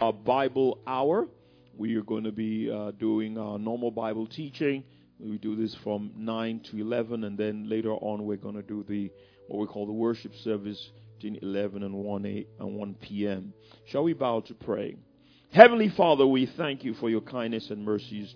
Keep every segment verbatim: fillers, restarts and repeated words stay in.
Our Bible hour. We are going to be uh, doing our normal Bible teaching. We do this from nine to eleven, and then later on we're going to do the what we call the worship service between eleven and one p.m. Shall we bow to pray? Heavenly Father, we thank you for your kindness and mercies.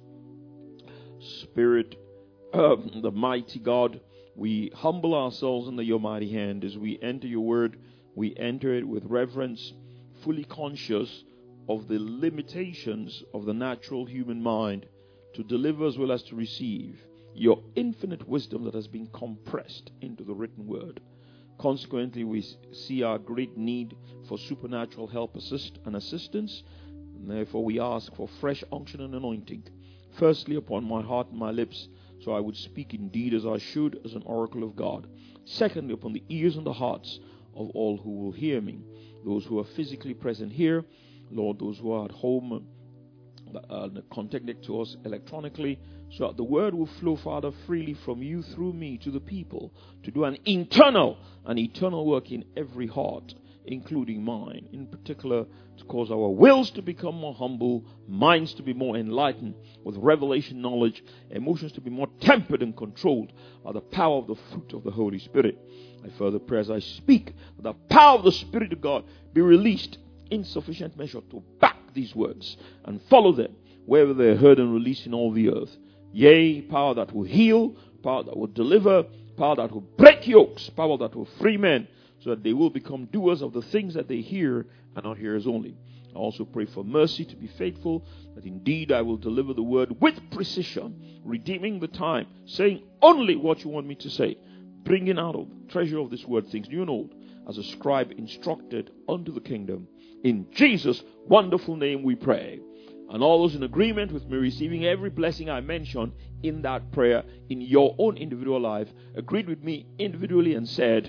Spirit of the mighty God, we humble ourselves under your mighty hand. As we enter your word, we enter it with reverence, fully conscious of the limitations of the natural human mind to deliver as well as to receive your infinite wisdom that has been compressed into the written word. Consequently, we see our great need for supernatural help assist and assistance, and therefore we ask for fresh unction and anointing, firstly upon my heart and my lips, so I would speak indeed as I should, as an oracle of God. Secondly, upon the ears and the hearts of all who will hear me, those who are physically present here, Lord, those who are at home, uh, contacted to us electronically, so that the word will flow, Father, freely from you through me to the people, to do an internal and eternal work in every heart, including mine, in particular to cause our wills to become more humble, minds to be more enlightened with revelation knowledge, emotions to be more tempered and controlled by the power of the fruit of the Holy Spirit. I further pray as I speak, that the power of the Spirit of God be released in sufficient measure to back these words and follow them wherever they are heard and released in all the earth. Yea, power that will heal, power that will deliver, power that will break yokes, power that will free men, so that they will become doers of the things that they hear and not hearers only. I also pray for mercy to be faithful, that indeed I will deliver the word with precision, redeeming the time, saying only what you want me to say, bringing out of the treasure of this word things new and old, as a scribe instructed unto the kingdom. In Jesus' wonderful name we pray. And all those in agreement with me receiving every blessing I mentioned in that prayer in your own individual life, agreed with me individually and said,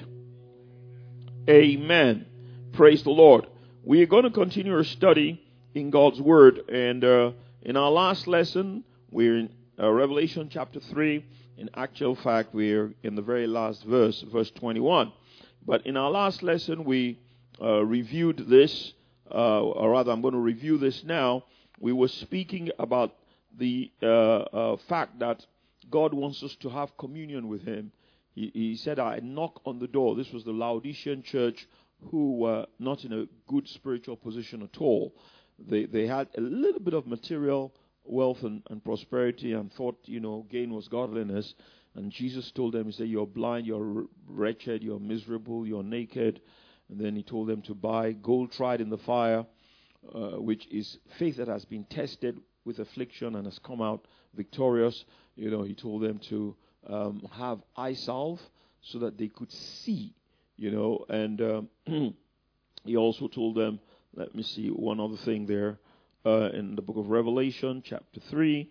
Amen. Praise the Lord. We are going to continue our study in God's Word. And uh, in our last lesson, we're in uh, Revelation chapter three. In actual fact, we're in the very last verse, verse twenty-one. But in our last lesson, we uh, reviewed this, uh, or rather, I'm going to review this now. We were speaking about the uh, uh, fact that God wants us to have communion with Him. He, he said, I knock on the door. This was the Laodicean church who were not in a good spiritual position at all. They they had a little bit of material wealth and, and prosperity and thought, you know, gain was godliness. And Jesus told them, He said, you're blind, you're wretched, you're miserable, you're naked. And then He told them to buy gold tried in the fire, uh, which is faith that has been tested with affliction and has come out victorious. You know, He told them to um, have eye salve so that they could see, you know. And um, He also told them, let me see one other thing there, uh, in the book of Revelation, chapter three.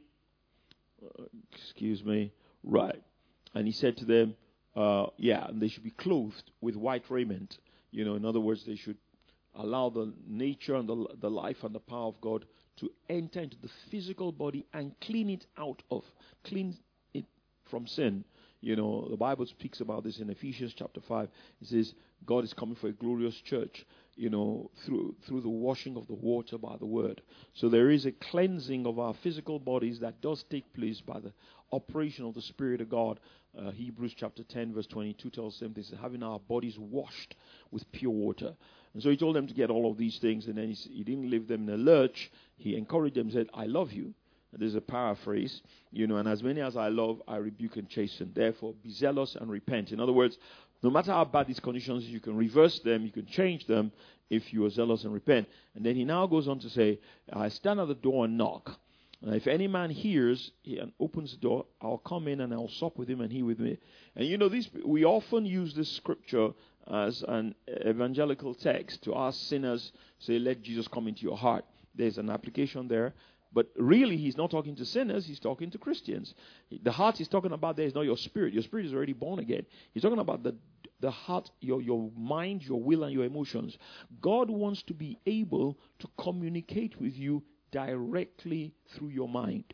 Uh, excuse me. Right. And He said to them, uh, yeah, and they should be clothed with white raiment. You know, in other words, they should allow the nature and the, the life and the power of God to enter into the physical body and clean it out of, clean it from sin. You know, the Bible speaks about this in Ephesians chapter five. It says, God is coming for a glorious church, you know, through through the washing of the water by the word. So there is a cleansing of our physical bodies that does take place by the operation of the Spirit of God. Uh, Hebrews chapter ten verse twenty-two tells them this, having our bodies washed with pure water. And so He told them to get all of these things, and then He, he didn't leave them in a lurch. He encouraged them and said, I love you. And there's a paraphrase, you know, and as many as I love, I rebuke and chasten. Therefore, be zealous and repent. In other words, no matter how bad these conditions, you can reverse them, you can change them if you are zealous and repent. And then He now goes on to say, I stand at the door and knock. And if any man hears and opens the door, I'll come in and I'll sup with him and he with me. And you know, these we often use this scripture as an evangelical text to ask sinners, say, let Jesus come into your heart. There's an application there. But really, He's not talking to sinners. He's talking to Christians. The heart He's talking about there is not your spirit. Your spirit is already born again. He's talking about the the heart, your, your mind, your will, and your emotions. God wants to be able to communicate with you directly through your mind.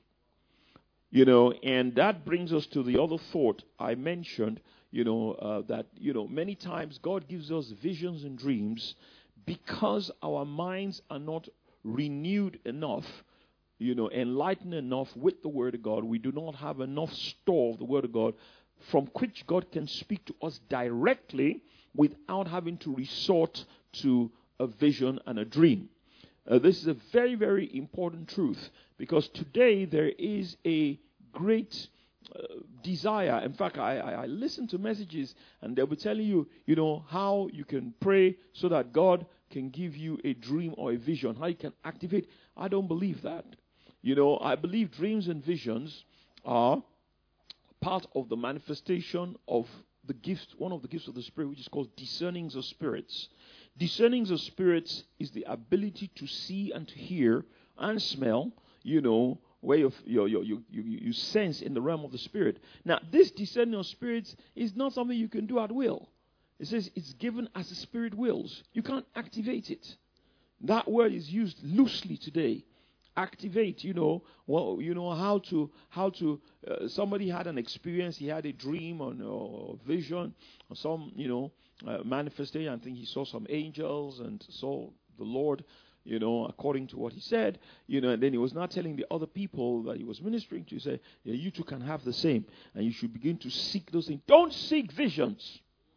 You know, and that brings us to the other thought I mentioned, you know, uh, that, you know, many times God gives us visions and dreams because our minds are not renewed enough, you know, enlightened enough with the Word of God. We do not have enough store of the Word of God from which God can speak to us directly without having to resort to a vision and a dream. Uh, this is a very, very important truth, because today there is a great uh, desire. In fact, I, I, I listen to messages and they'll be telling you, you know, how you can pray so that God can give you a dream or a vision, how you can activate. I don't believe that. You know, I believe dreams and visions are part of the manifestation of the gift, one of the gifts of the Spirit, which is called discernings of spirits. Discernings of spirits is the ability to see and to hear and smell, you know, way of you, you, you, you, you sense in the realm of the Spirit. Now, this discerning of spirits is not something you can do at will. It says it's given as the Spirit wills. You can't activate it. That word is used loosely today. Activate, you know, well, you know how to how to. Uh, somebody had an experience. He had a dream or, or vision or some, you know, uh, manifestation. I think he saw some angels and saw the Lord, you know, according to what he said, you know. And then he was not telling the other people that he was ministering to. He said, yeah, you too can have the same, and you should begin to seek those things. Don't seek visions.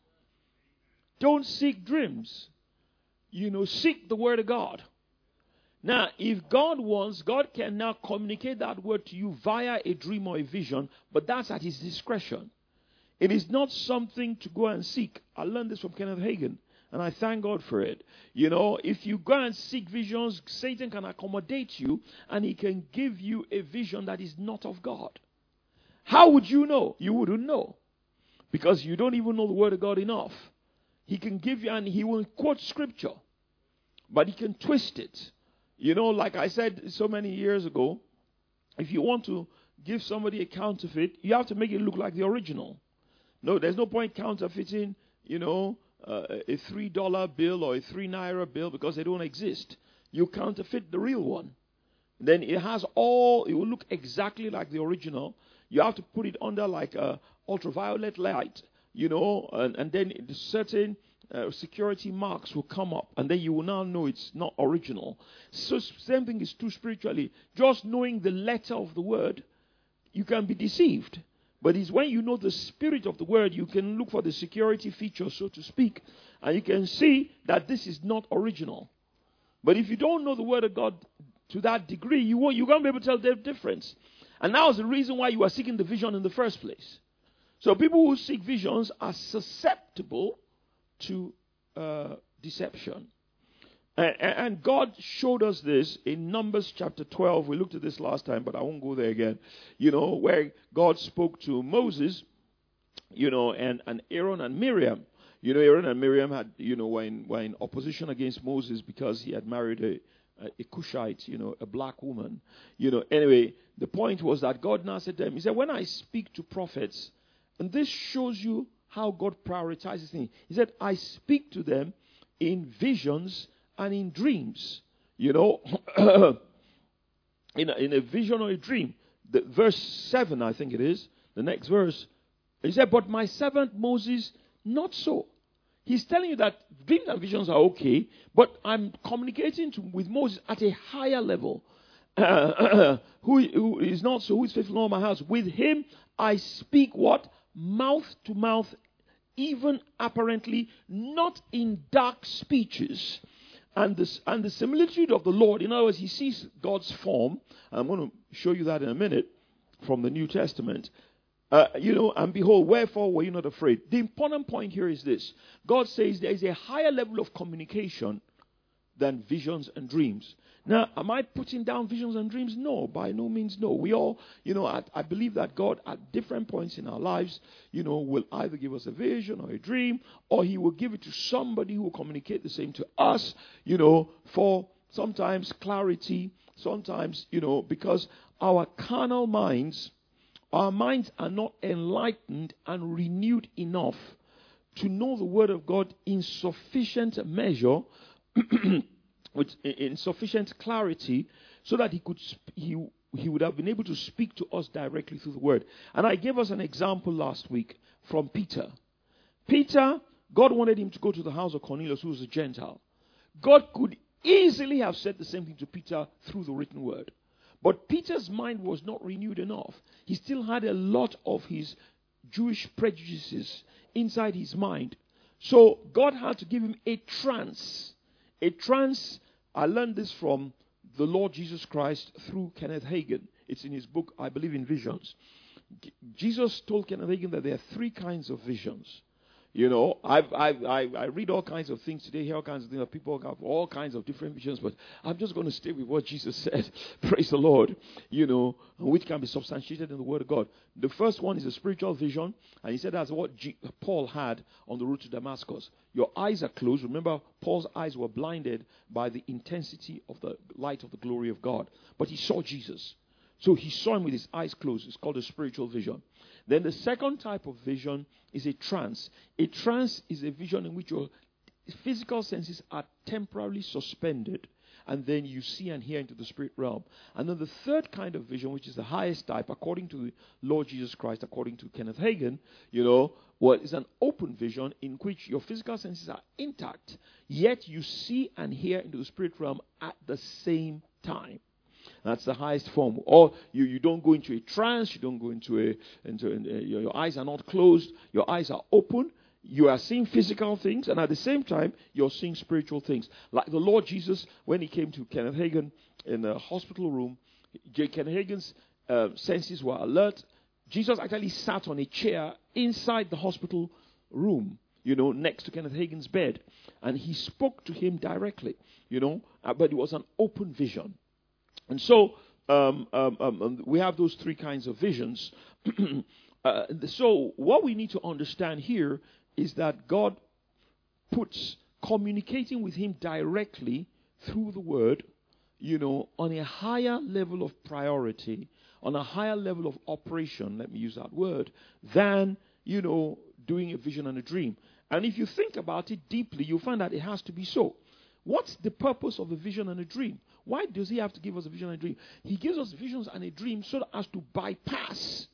Don't seek dreams. You know, seek the Word of God. Now, if God wants, God can now communicate that word to you via a dream or a vision, but that's at His discretion. It is not something to go and seek. I learned this from Kenneth Hagin, and I thank God for it. You know, if you go and seek visions, Satan can accommodate you, and he can give you a vision that is not of God. How would you know? You wouldn't know, because you don't even know the Word of God enough. He can give you, and he will quote Scripture, but he can twist it. You know, like I said so many years ago, if you want to give somebody a counterfeit, you have to make it look like the original. No, there's no point counterfeiting, you know, uh, a three dollar bill or a three naira bill, because they don't exist. You counterfeit the real one. Then it has all, it will look exactly like the original. You have to put it under like a ultraviolet light, you know, and, and then certain Uh, security marks will come up, and then you will now know it's not original. So same thing is true spiritually. Just knowing the letter of the word, you can be deceived. But it's when you know the spirit of the word, you can look for the security feature, so to speak, and you can see that this is not original. But if you don't know the word of God to that degree, you won't, you won't be able to tell the difference. And that was the reason why you are seeking the vision in the first place. So people who seek visions are susceptible to uh, deception. And, and God showed us this in Numbers chapter twelve. We looked at this last time, but I won't go there again. You know, where God spoke to Moses, you know, and, and Aaron and Miriam. You know, Aaron and Miriam had, you know, were in, were in opposition against Moses because he had married a, a, a Cushite, you know, a black woman. You know, anyway, the point was that God now said to them, he said, when I speak to prophets, and this shows you how God prioritizes things. He said, I speak to them in visions and in dreams. You know, in, a, in a vision or a dream. The, verse seven, I think it is, the next verse. He said, but my servant Moses, not so. He's telling you that dreams and visions are okay, but I'm communicating to, with Moses at a higher level. Uh, who, who is not so, who is faithful in all my house. With him I speak what? Mouth to mouth, even apparently, not in dark speeches. And, this, and the similitude of the Lord, in other words, he sees God's form. I'm going to show you that in a minute from the New Testament. Uh, you know, and behold, wherefore were you not afraid? The important point here is this. God says there is a higher level of communication than visions and dreams. Now, am I putting down visions and dreams? No, by no means no. We all, you know, I, I believe that God at different points in our lives, you know, will either give us a vision or a dream, or he will give it to somebody who will communicate the same to us, you know, for sometimes clarity, sometimes, you know, because our carnal minds, our minds are not enlightened and renewed enough to know the word of God in sufficient measure with in sufficient clarity, so that he could sp- he he would have been able to speak to us directly through the word. And I gave us an example last week from Peter. Peter, God wanted him to go to the house of Cornelius, who was a Gentile. God could easily have said the same thing to Peter through the written word. But Peter's mind was not renewed enough. He still had a lot of his Jewish prejudices inside his mind. So God had to give him a trance. A trance, I learned this from the Lord Jesus Christ through Kenneth Hagin. It's in his book, I believe in Visions. Jesus told Kenneth Hagin that there are three kinds of visions. You know, I've, I've, I, I read all kinds of things today, hear all kinds of things. People have all kinds of different visions, but I'm just going to stay with what Jesus said. Praise the Lord. You know, which can be substantiated in the Word of God. The first one is a spiritual vision, and he said that's what G- Paul had on the road to Damascus. Your eyes are closed. Remember, Paul's eyes were blinded by the intensity of the light of the glory of God. But he saw Jesus. So he saw him with his eyes closed. It's called a spiritual vision. Then the second type of vision is a trance. A trance is a vision in which your physical senses are temporarily suspended, and then you see and hear into the spirit realm. And then the third kind of vision, which is the highest type, according to the Lord Jesus Christ, according to Kenneth Hagin, you know, well, is an open vision in which your physical senses are intact, yet you see and hear into the spirit realm at the same time. That's the highest form. Or you, you don't go into a trance, you don't go into a, into a, your, your eyes are not closed, your eyes are open, you are seeing physical things, and at the same time, you're seeing spiritual things. Like the Lord Jesus, when he came to Kenneth Hagin in a hospital room, J. Kenneth Hagin's uh, senses were alert. Jesus actually sat on a chair inside the hospital room, you know, next to Kenneth Hagin's bed, and he spoke to him directly, you know, uh, but it was an open vision. And so um, um, um, we have those three kinds of visions. uh, so what we need to understand here is that God puts communicating with him directly through the word, you know, on a higher level of priority, on a higher level of operation, let me use that word, than, you know, doing a vision and a dream. And if you think about it deeply, you'll find that it has to be so. What's the purpose of a vision and a dream? Why does he have to give us a vision and a dream? He gives us visions and a dream so as to bypass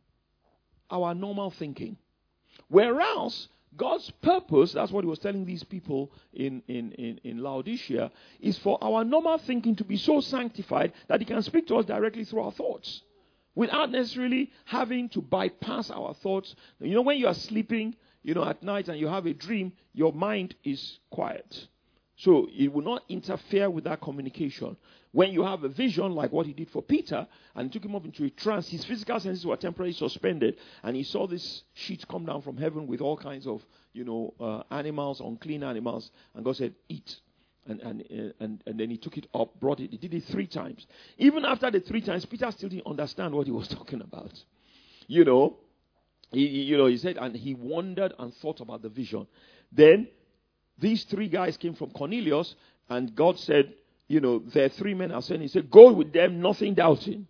our normal thinking. Whereas God's purpose, that's what he was telling these people in, in, in, in Laodicea, is for our normal thinking to be so sanctified that he can speak to us directly through our thoughts, without necessarily having to bypass our thoughts. You know, when you are sleeping, you know, at night and you have a dream, your mind is quiet. So it will not interfere with that communication. When you have a vision, like what he did for Peter, and took him up into a trance, his physical senses were temporarily suspended, and he saw this sheet come down from heaven with all kinds of, you know, uh, animals, unclean animals, and God said, eat. And, and, uh, and, and then he took it up, brought it. He did it three times. Even after the three times, Peter still didn't understand what he was talking about. You know, he, you know, he said, and he wondered and thought about the vision. Then these three guys came from Cornelius, and God said, you know, there are three men are saying, he said, go with them, nothing doubting.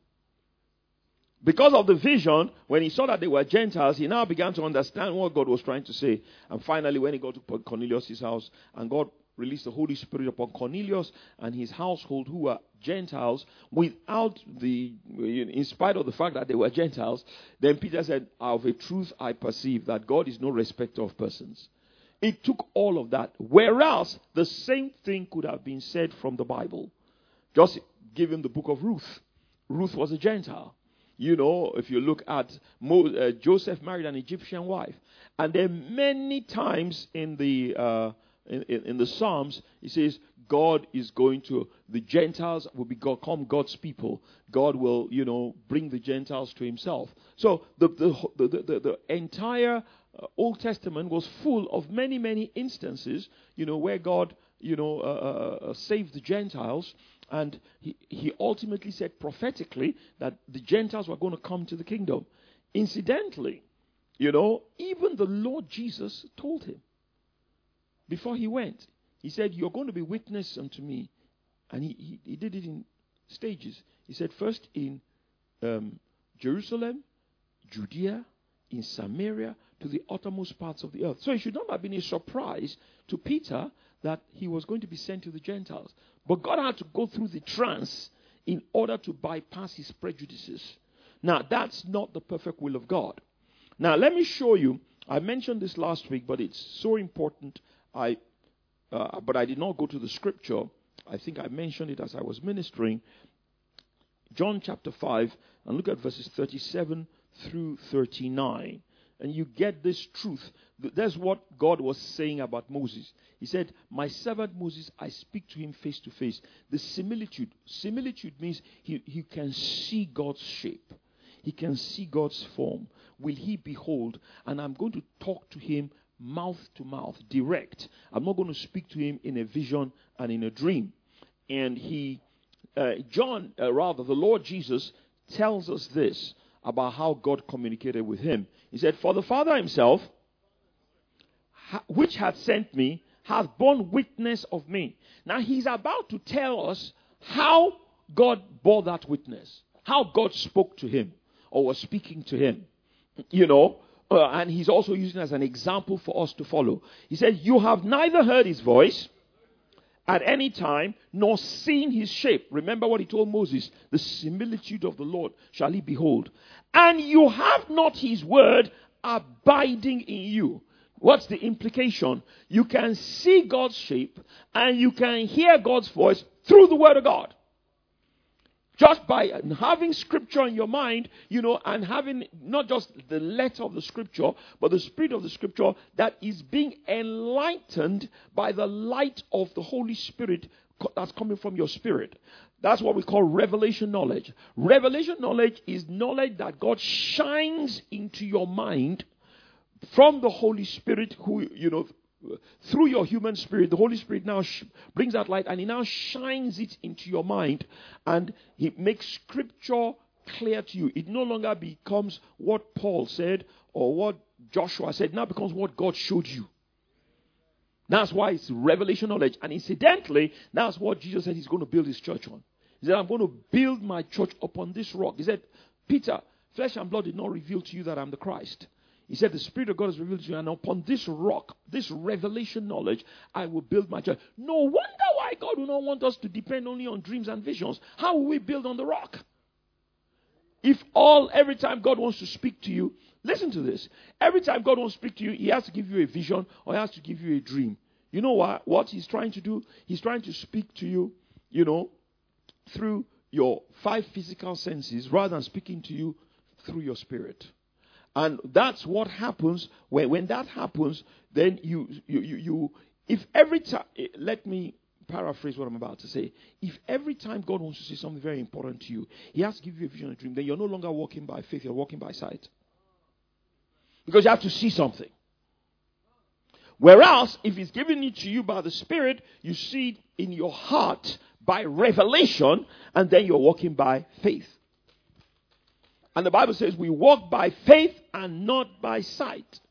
Because of the vision, when he saw that they were Gentiles, he now began to understand what God was trying to say. And finally, when he got to Cornelius' house, and God released the Holy Spirit upon Cornelius and his household, who were Gentiles, without the, in spite of the fact that they were Gentiles, then Peter said, of a truth I perceive that God is no respecter of persons. It took all of that. Whereas the same thing could have been said from the Bible. Just give him the book of Ruth. Ruth was a Gentile. You know, if you look at Mo, uh, Joseph married an Egyptian wife. And then many times in the uh, in, in, in the Psalms, it says God is going to, the Gentiles will become God's people. God will, you know, bring the Gentiles to himself. So the the the, the, the entire Uh, Old Testament was full of many, many instances, you know, where God, you know, uh, uh, saved the Gentiles, and he, he ultimately said prophetically that the Gentiles were going to come to the kingdom. Incidentally, you know, even the Lord Jesus told him before he went, he said, you're going to be witness unto me. And he, he, he did it in stages. He said first in um, Jerusalem, Judea, in Samaria, to the uttermost parts of the earth. So it should not have been a surprise to Peter that he was going to be sent to the Gentiles. But God had to go through the trance in order to bypass his prejudices. Now, that's not the perfect will of God. Now, let me show you. I mentioned this last week, but it's so important. I, uh, but I did not go to the scripture. I think I mentioned it as I was ministering. John chapter five, and look at verses thirty-seven through thirty-nine. And you get this truth. That's what God was saying about Moses. He said, my servant Moses, I speak to him face to face. The similitude. Similitude means he, he can see God's shape. He can see God's form. Will he behold? And I'm going to talk to him mouth to mouth, direct. I'm not going to speak to him in a vision and in a dream. And he, uh, John, uh, rather, the Lord Jesus tells us this about how God communicated with him. He said, for the Father himself, ha- which hath sent me, hath borne witness of me. Now he's about to tell us how God bore that witness. How God spoke to him or was speaking to him. You know, uh, and he's also using it as an example for us to follow. He said, you have neither heard his voice at any time, nor seen his shape. Remember what he told Moses, the similitude of the Lord shall he behold. And you have not his word abiding in you. What's the implication? You can see God's shape and you can hear God's voice through the word of God. Just by having scripture in your mind, you know, and having not just the letter of the scripture, but the spirit of the scripture that is being enlightened by the light of the Holy Spirit that's coming from your spirit. That's what we call revelation knowledge. Revelation knowledge is knowledge that God shines into your mind from the Holy Spirit, who, you know, through your human spirit. The Holy Spirit now sh- brings that light and he now shines it into your mind and he makes scripture clear to you. It no longer becomes what Paul said or what Joshua said. It now becomes what God showed you. That's why it's revelation knowledge. And incidentally, that's what Jesus said he's going to build his church on. He said, I'm going to build my church upon this rock. He said, Peter, flesh and blood did not reveal to you that I'm the Christ. He said, the Spirit of God has revealed to you, and upon this rock, this revelation knowledge, I will build my church. No wonder why God will not want us to depend only on dreams and visions. How will we build on the rock? If all, every time God wants to speak to you, listen to this. Every time God wants to speak to you, he has to give you a vision or he has to give you a dream. You know what, what he's trying to do? He's trying to speak to you, you know, through your five physical senses rather than speaking to you through your spirit. And that's what happens when, when that happens, then you, you, you, you, if every time, let me paraphrase what I'm about to say. If every time God wants to say something very important to you, he has to give you a vision and a dream, then you're no longer walking by faith, you're walking by sight. Because you have to see something. Whereas, if he's giving it to you by the Spirit, you see it in your heart by revelation, and then you're walking by faith. And the Bible says we walk by faith and not by sight.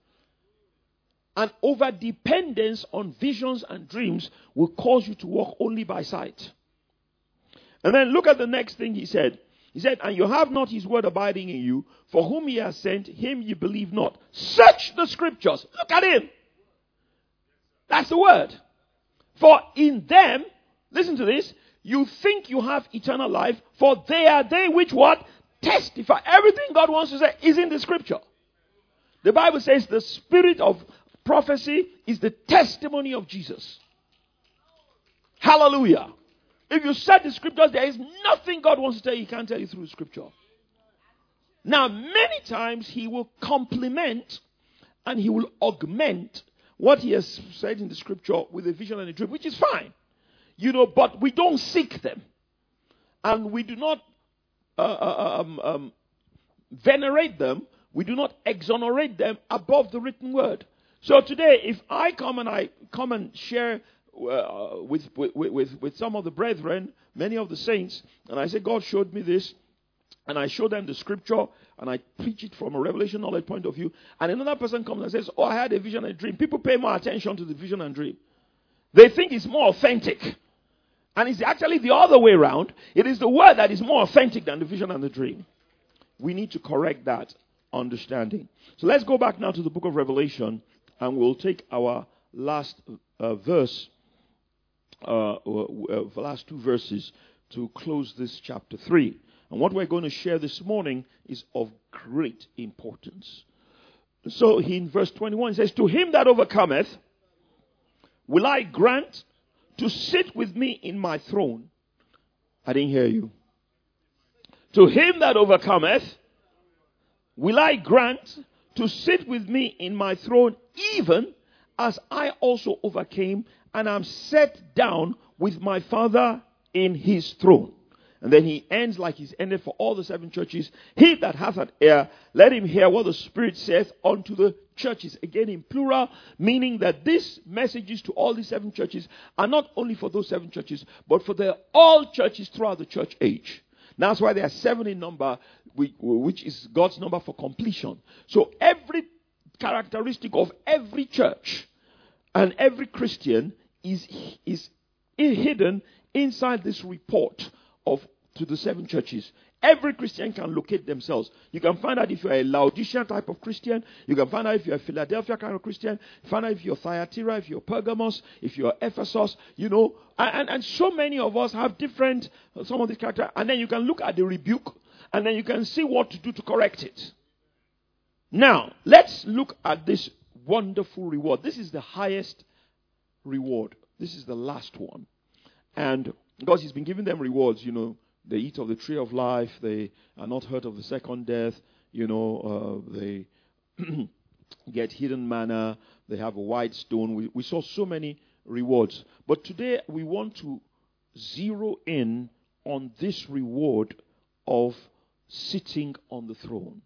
And over dependence on visions and dreams will cause you to walk only by sight. And then look at the next thing he said. He said, and you have not his word abiding in you, for whom he has sent, him ye believe not. Search the scriptures. Look at him. That's the word. For in them, listen to this, you think you have eternal life, for they are they which what? Testify. Everything God wants to say is in the scripture. The Bible says the spirit of prophecy is the testimony of Jesus. Hallelujah. If you search the scriptures, there is nothing God wants to tell you he can't tell you through the scripture. Now, many times he will complement and he will augment what he has said in the scripture with a vision and a dream, which is fine. You know, but we don't seek them. And we do not Uh, um, um, venerate them, we do not exonerate them above the written word. So today, if I come and I come and share uh, with, with, with, with some of the brethren, many of the saints, and I say, God showed me this, and I show them the scripture, and I preach it from a revelation knowledge point of view, and another person comes and says, oh, I had a vision and a dream. People pay more attention to the vision and dream. They think it's more authentic. And it's actually the other way around. It is the word that is more authentic than the vision and the dream. We need to correct that understanding. So let's go back now to the book of Revelation, and we'll take our last uh, verse, uh, uh, the last two verses to close this chapter three. And what we're going to share this morning is of great importance. So he, in verse twenty-one, says, to him that overcometh will I grant to sit with me in my throne. I didn't hear you. To him that overcometh, will I grant to sit with me in my throne, even as I also overcame and am set down with my Father in his throne. And then he ends like he's ended for all the seven churches. He that hath an ear, let him hear what the Spirit saith unto the churches. Again in plural, meaning that these messages to all these seven churches are not only for those seven churches, but for the all churches throughout the church age. That's why there are seven in number, which is God's number for completion. So every characteristic of every church and every Christian is, is hidden inside this report of to the seven churches. Every Christian can locate themselves. You can find out if you're a Laodicean type of Christian. You can find out if you're a Philadelphia kind of Christian. Find out if you're Thyatira, if you're Pergamos, if you're Ephesus, you know. And, and so many of us have different, uh, some of these characters. And then you can look at the rebuke, and then you can see what to do to correct it. Now, let's look at this wonderful reward. This is the highest reward. This is the last one. And because he's been giving them rewards, you know, they eat of the tree of life, they are not hurt of the second death, you know, uh, they get hidden manna, they have a white stone. We, we saw so many rewards. But today we want to zero in on this reward of sitting on the throne.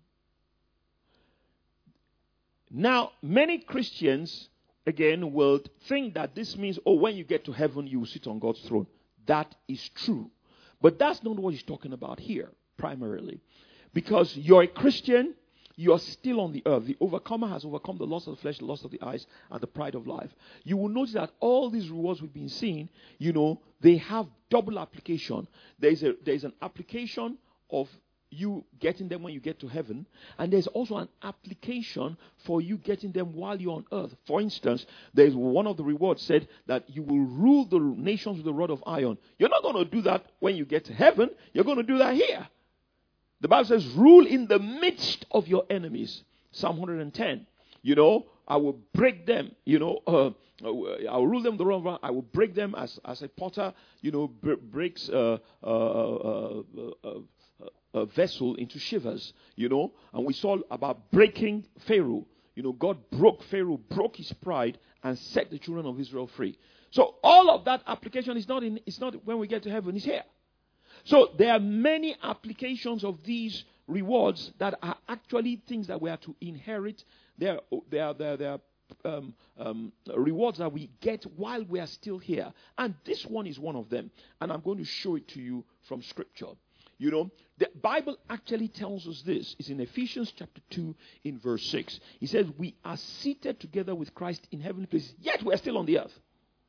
Now, many Christians, again, will think that this means, oh, when you get to heaven, you will sit on God's throne. That is true. But that's not what he's talking about here, primarily. Because you're a Christian, you're still on the earth. The overcomer has overcome the lust of the flesh, the lust of the eyes, and the pride of life. You will notice that all these rewards we've been seeing, you know, they have double application. There's a there's an application of you getting them when you get to heaven, and there's also an application for you getting them while you're on earth. For instance, there's one of the rewards said that you will rule the nations with a rod of iron. You're not going to do that when you get to heaven. You're going to do that here. The Bible says, rule in the midst of your enemies. Psalm one hundred ten. You know, I will break them. You know, uh, I will rule them the wrong way. I will break them as, as a potter, you know, b- breaks uh, uh, uh, uh, uh, a vessel into shivers, you know. And we saw about breaking Pharaoh. You know, God broke Pharaoh, broke his pride, and set the children of Israel free. So all of that application is not in. It's not when we get to heaven. It's here. So there are many applications of these rewards that are actually things that we are to inherit. There, there, there, there are um, um, rewards that we get while we are still here, and this one is one of them. And I'm going to show it to you from Scripture. You know, the Bible actually tells us this. It's in Ephesians chapter two in verse six. He says, we are seated together with Christ in heavenly places, yet we are still on the earth.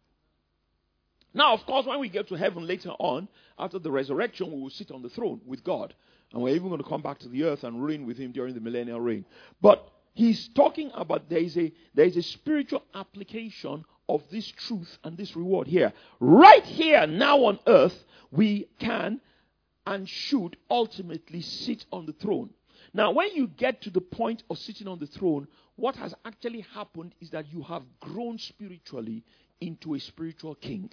Now, of course, when we get to heaven later on, after the resurrection, we will sit on the throne with God. And we're even going to come back to the earth and reign with him during the millennial reign. But he's talking about there is a, there is a spiritual application of this truth and this reward here. Right here, now on earth, we can and should ultimately sit on the throne. Now, when you get to the point of sitting on the throne, what has actually happened is that you have grown spiritually into a spiritual king.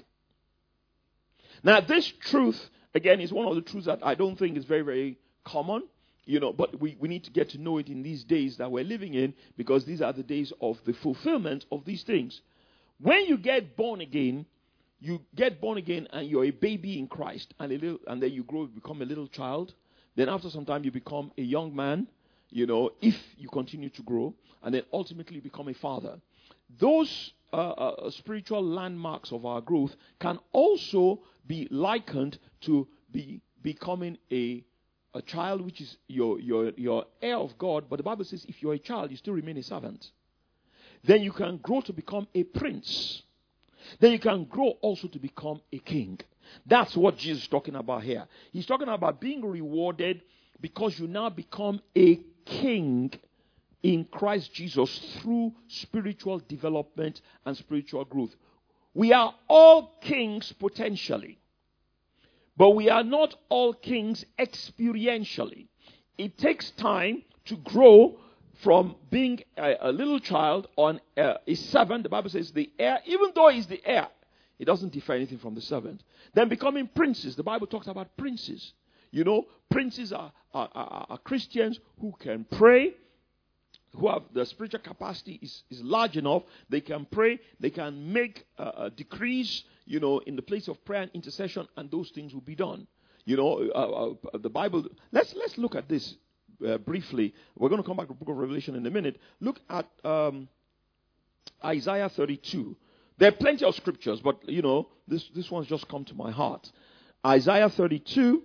Now, this truth, again, is one of the truths that I don't think is very, very common, you know, but we, we need to get to know it in these days that we're living in, because these are the days of the fulfillment of these things. When you get born again, you get born again and you're a baby in Christ, and a little, and then you grow, become a little child. Then after some time you become a young man, you know, if you continue to grow, and then ultimately become a father. Those uh, uh, spiritual landmarks of our growth can also be likened to be becoming a a child, which is your your your heir of God. But the Bible says if you're a child, you still remain a servant. Then you can grow to become a prince. Then you can grow also to become a king. That's what Jesus is talking about here. He's talking about being rewarded because you now become a king in Christ Jesus through spiritual development and spiritual growth. We are all kings potentially, but we are not all kings experientially. It takes time to grow from being a, a little child on a, a servant. The Bible says the heir, even though he's the heir, It doesn't differ anything from the servant. Then becoming princes. The Bible talks about princes. You know, princes are, are, are, are Christians who can pray, who have the spiritual capacity is, is large enough. They can pray. They can make uh, uh, decrees, you know, in the place of prayer and intercession, and those things will be done. You know, uh, uh, the Bible. Let's let's look at this uh, briefly. We're going to come back to the book of Revelation in a minute. Look at um, Isaiah thirty-two. There are plenty of scriptures, but you know, this this one's just come to my heart. Isaiah thirty-two,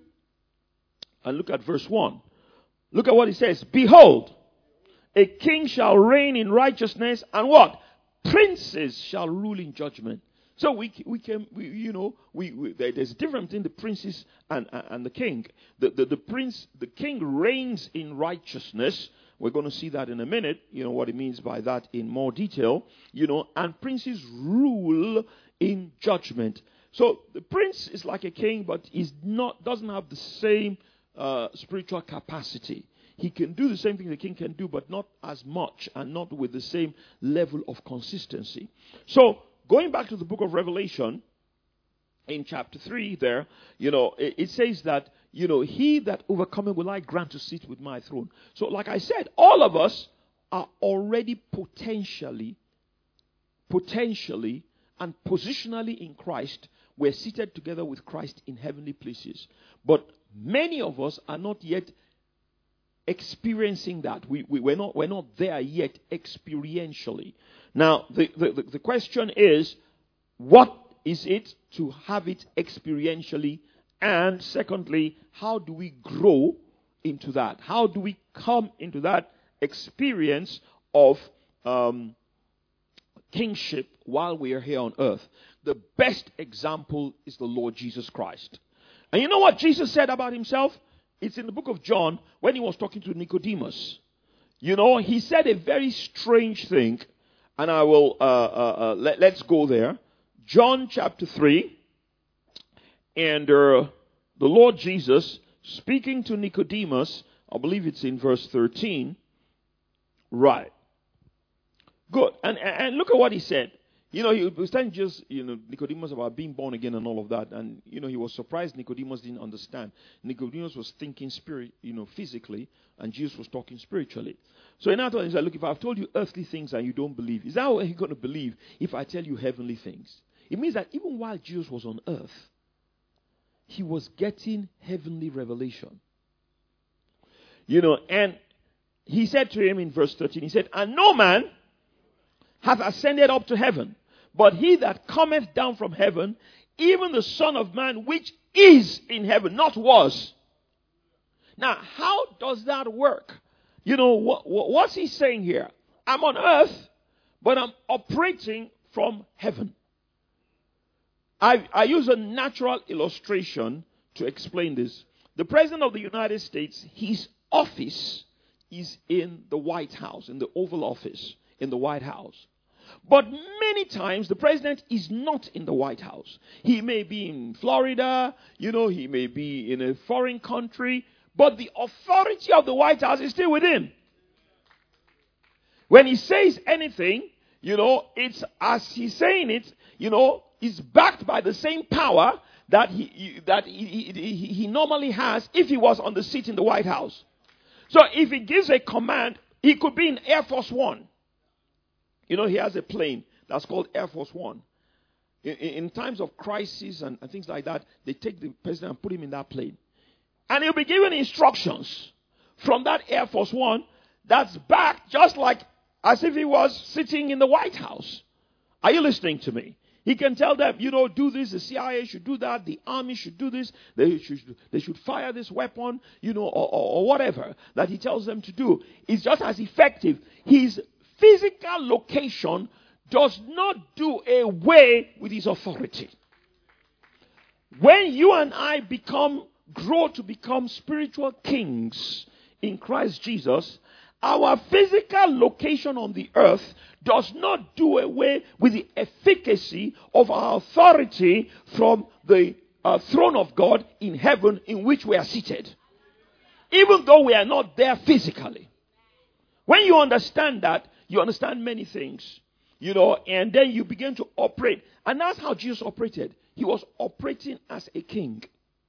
and look at verse one. Look at what it says. Behold, a king shall reign in righteousness, and what? Princes shall rule in judgment. So we we can we, you know we, we there's a difference between the princes and and the king. The, the the prince the king reigns in righteousness. We're going to see that in a minute. You know what it means by that in more detail. You know, and princes rule in judgment. So the prince is like a king, but is not doesn't have the same uh, spiritual capacity. He can do the same thing the king can do, but not as much and not with the same level of consistency. So, going back to the book of Revelation, in chapter three there, you know, it, it says that, you know, he that overcometh will I grant to sit with my throne. So, like I said, all of us are already potentially, potentially and positionally in Christ. We're seated together with Christ in heavenly places. But many of us are not yet experiencing that. We, we, we're not, we're not there yet experientially. Now, the, the, the question is, what is it to have it experientially? And secondly, how do we grow into that? How do we come into that experience of um, kingship while we are here on earth? The best example is the Lord Jesus Christ. And you know what Jesus said about himself? It's in the book of John when he was talking to Nicodemus. You know, he said a very strange thing. And I will, uh, uh, uh, let, let's go there. John chapter three. And uh, the Lord Jesus speaking to Nicodemus. I believe it's in verse thirteen. Right. Good. And, and look at what he said. You know, he was telling just, you know, Nicodemus about being born again and all of that. And, you know, he was surprised Nicodemus didn't understand. Nicodemus was thinking spirit, you know, physically, and Jesus was talking spiritually. So in other words, he said, look, if I've told you earthly things and you don't believe, is that how you're going to believe if I tell you heavenly things? It means that even while Jesus was on earth, he was getting heavenly revelation. You know, and he said to him in verse thirteen, he said, and no man hath ascended up to heaven, but he that cometh down from heaven, even the Son of Man, which is in heaven, not was. Now, how does that work? You know, what, what, what's he saying here? I'm on earth, but I'm operating from heaven. I, I use a natural illustration to explain this. The President of the United States, his office is in the White House, in the Oval Office, in the White House. But many times the president is not in the White House. He may be in Florida, you know, he may be in a foreign country, but the authority of the White House is still with him. When he says anything, you know, it's as he's saying it, you know, it's backed by the same power that he that he, he, he normally has if he was on the seat in the White House. So if he gives a command, he could be in Air Force One. You know, he has a plane that's called Air Force One. In, in times of crisis and, and things like that, they take the president and put him in that plane. And he'll be given instructions from that Air Force One that's backed just like as if he was sitting in the White House. Are you listening to me? He can tell them, you know, do this, the C I A should do that, the army should do this, they should, they should fire this weapon, you know, or, or, or whatever that he tells them to do. It's just as effective. His physical location does not do away with his authority. When you and I become, grow to become spiritual kings in Christ Jesus, our physical location on the earth does not do away with the efficacy of our authority from the uh, throne of God in heaven in which we are seated. Even though we are not there physically. When you understand that, you understand many things. You You know, and then you begin to operate. And that's how Jesus operated. He was operating as a king.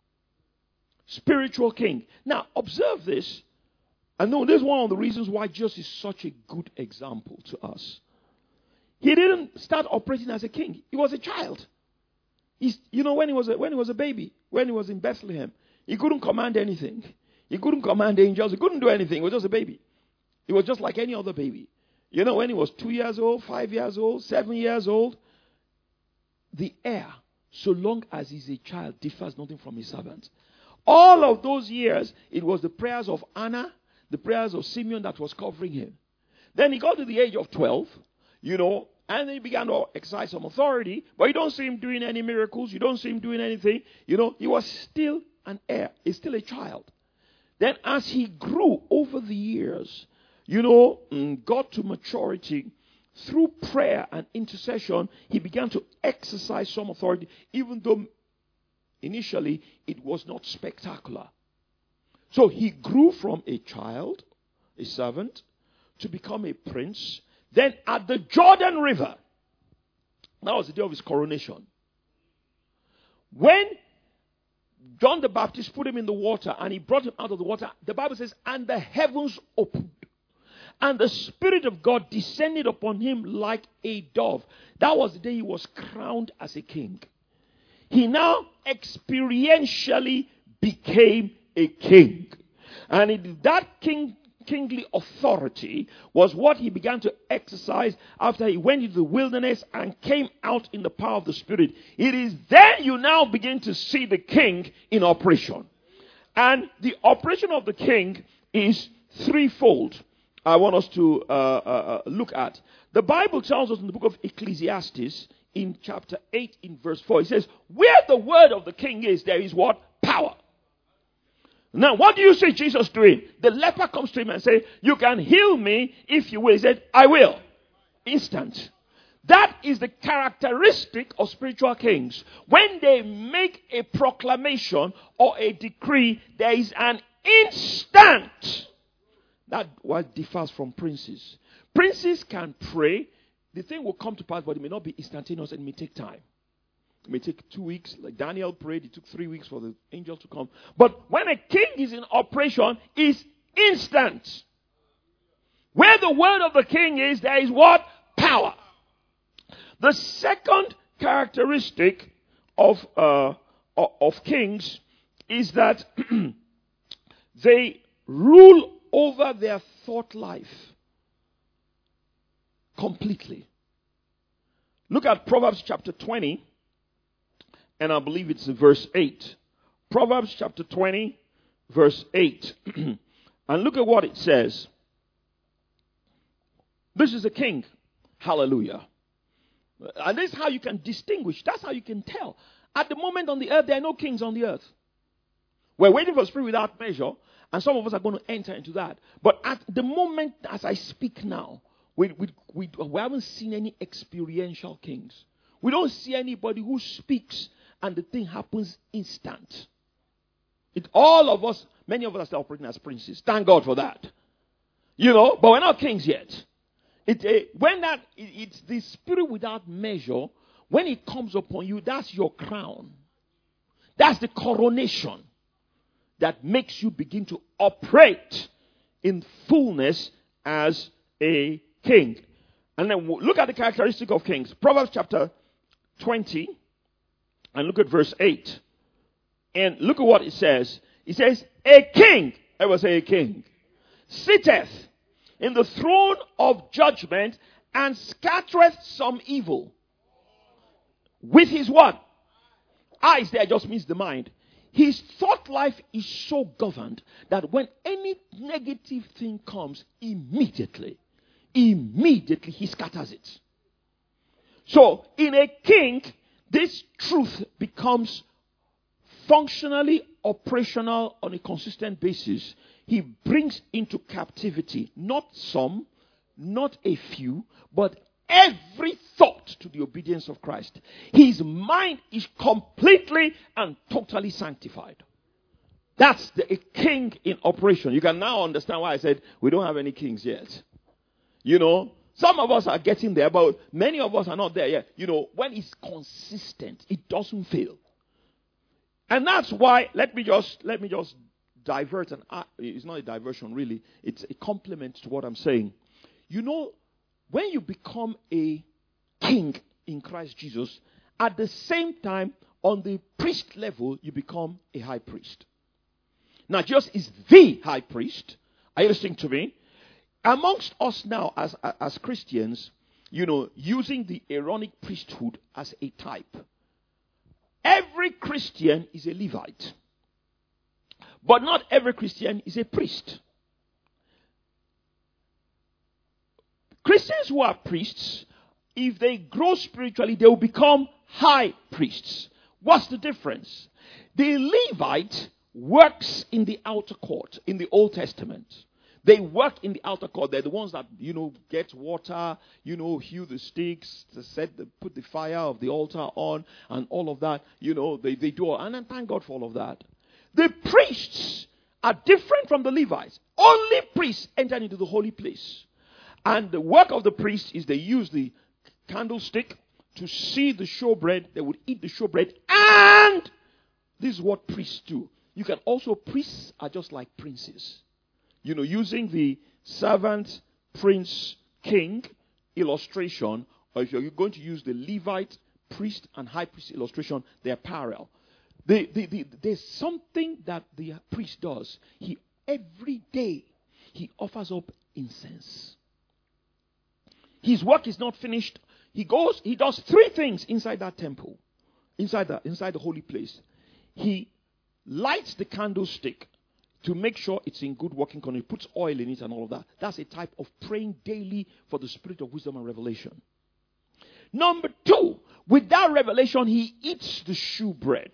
Spiritual king. Now, observe this. I know this is one of the reasons why Jesus is such a good example to us. He didn't start operating as a king. He was a child. He's, you know, when he was a, when he was a baby, when he was in Bethlehem, he couldn't command anything. He couldn't command angels. He couldn't do anything. He was just a baby. He was just like any other baby. You know, when he was two years old, five years old, seven years old, the heir, so long as he's a child, differs nothing from his servant. All of those years, it was the prayers of Anna, the prayers of Simeon that was covering him. Then he got to the age of twelve, you know, and he began to exercise some authority, but you don't see him doing any miracles. You don't see him doing anything. You know, he was still an heir. He's still a child. Then as he grew over the years, you know, got to maturity, through prayer and intercession, he began to exercise some authority, even though initially it was not spectacular. So he grew from a child, a servant, to become a prince. Then at the Jordan River, that was the day of his coronation. When John the Baptist put him in the water and he brought him out of the water, the Bible says, and the heavens opened. And the Spirit of God descended upon him like a dove. That was the day he was crowned as a king. He now experientially became a king. And it, that king, kingly authority was what he began to exercise after he went into the wilderness and came out in the power of the Spirit. It is then you now begin to see the king in operation. And the operation of the king is threefold. I want us to uh, uh, look at. The Bible tells us in the book of Ecclesiastes, in chapter eight, in verse four, it says, where the word of the king is, there is what? Power. Now, what do you see Jesus doing? The leper comes to him and says, you can heal me if you will. He said, I will. Instant. That is the characteristic of spiritual kings. When they make a proclamation or a decree, there is an instant. That's what differs from princes. Princes can pray. The thing will come to pass, but it may not be instantaneous and it may take time. It may take two weeks. Like Daniel prayed, it took three weeks for the angel to come. But when a king is in operation, it's instant. Where the word of the king is, there is what? Power. The second characteristic of, uh, of kings is that they rule over their thought life completely. Look at Proverbs chapter twenty, and I believe it's in verse eight. Proverbs chapter twenty, verse eight. And look at what it says. This is a king. Hallelujah. And this is how you can distinguish. That's how you can tell. At the moment on the earth, there are no kings on the earth. We're waiting for spirit without measure. And some of us are going to enter into that. But at the moment, as I speak now, we, we, we, we haven't seen any experiential kings. We don't see anybody who speaks and the thing happens instant. It, all of us, many of us are still operating as princes. Thank God for that. You know, but we're not kings yet. It, uh, when that, it, it's the spirit without measure, when it comes upon you, that's your crown. That's the coronation that makes you begin to operate in fullness as a king. And then look at the characteristic of kings. Proverbs chapter twenty, and look at verse eight. And look at what it says. It says, a king, I will say a king, sitteth in the throne of judgment and scattereth some evil. With his what? Eyes there just means the mind. His thought life is so governed that when any negative thing comes, immediately, immediately he scatters it. So in a king, this truth becomes functionally operational on a consistent basis. He brings into captivity not some, not a few, but every thought to the obedience of Christ. His mind is completely and totally sanctified. That's the a king in operation. You can now understand why I said we don't have any kings yet. You know, Some of us are getting there, but many of us are not there yet. You know, when it's consistent, it doesn't fail. And that's why, let me just, let me just divert, and uh, it's not a diversion really, it's a complement to what I'm saying. You know, when you become a king in Christ Jesus, at the same time, on the priest level, you become a high priest. Now, Jesus is the high priest. Are you listening to me? Amongst us now, as, as Christians, you know, using the Aaronic priesthood as a type, every Christian is a Levite. But not every Christian is a priest. Christians who are priests, if they grow spiritually, they will become high priests. What's the difference? The Levite works in the outer court in the Old Testament. They work in the outer court. They're the ones that, you know, get water, you know, hew the sticks, to set the, put the fire of the altar on, and all of that. You know, they, they do all. And I thank God for all of that. The priests are different from the Levites. Only priests enter into the holy place. And the work of the priest is they use the candlestick to see the showbread. They would eat the showbread. And this is what priests do. You can also, priests are just like princes. You know, using the servant, prince, king illustration, or if you're going to use the Levite, priest, and high priest illustration, they're parallel. The, the, the, there's something that the priest does. He, every day, he offers up incense. His work is not finished. He goes, he does three things inside that temple, inside the, inside the holy place. He lights the candlestick to make sure it's in good working condition. He puts oil in it and all of that. That's a type of praying daily for the spirit of wisdom and revelation. Number two, with that revelation, he eats the shewbread.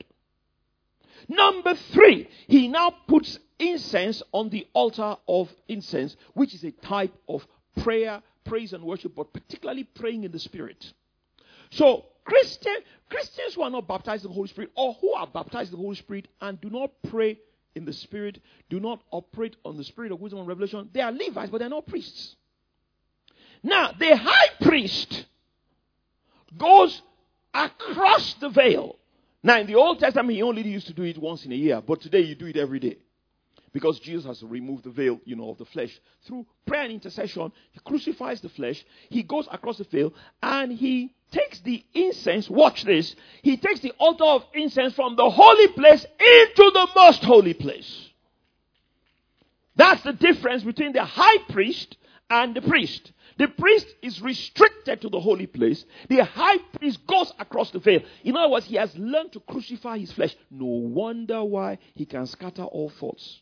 Number three, he now puts incense on the altar of incense, which is a type of prayer, praise and worship, but particularly praying in the Spirit. So, Christian, Christians who are not baptized in the Holy Spirit, or who are baptized in the Holy Spirit and do not pray in the Spirit, do not operate on the Spirit of wisdom and revelation, they are Levites, but they're not priests. Now, the high priest goes across the veil. Now, in the Old Testament, he only used to do it once in a year, but today you do it every day. Because Jesus has removed the veil, you know, of the flesh. Through prayer and intercession, he crucifies the flesh, he goes across the veil, and he takes the incense, watch this, he takes the altar of incense from the holy place into the most holy place. That's the difference between the high priest and the priest. The priest is restricted to the holy place. The high priest goes across the veil. In other words, he has learned to crucify his flesh. No wonder why he can scatter all thoughts.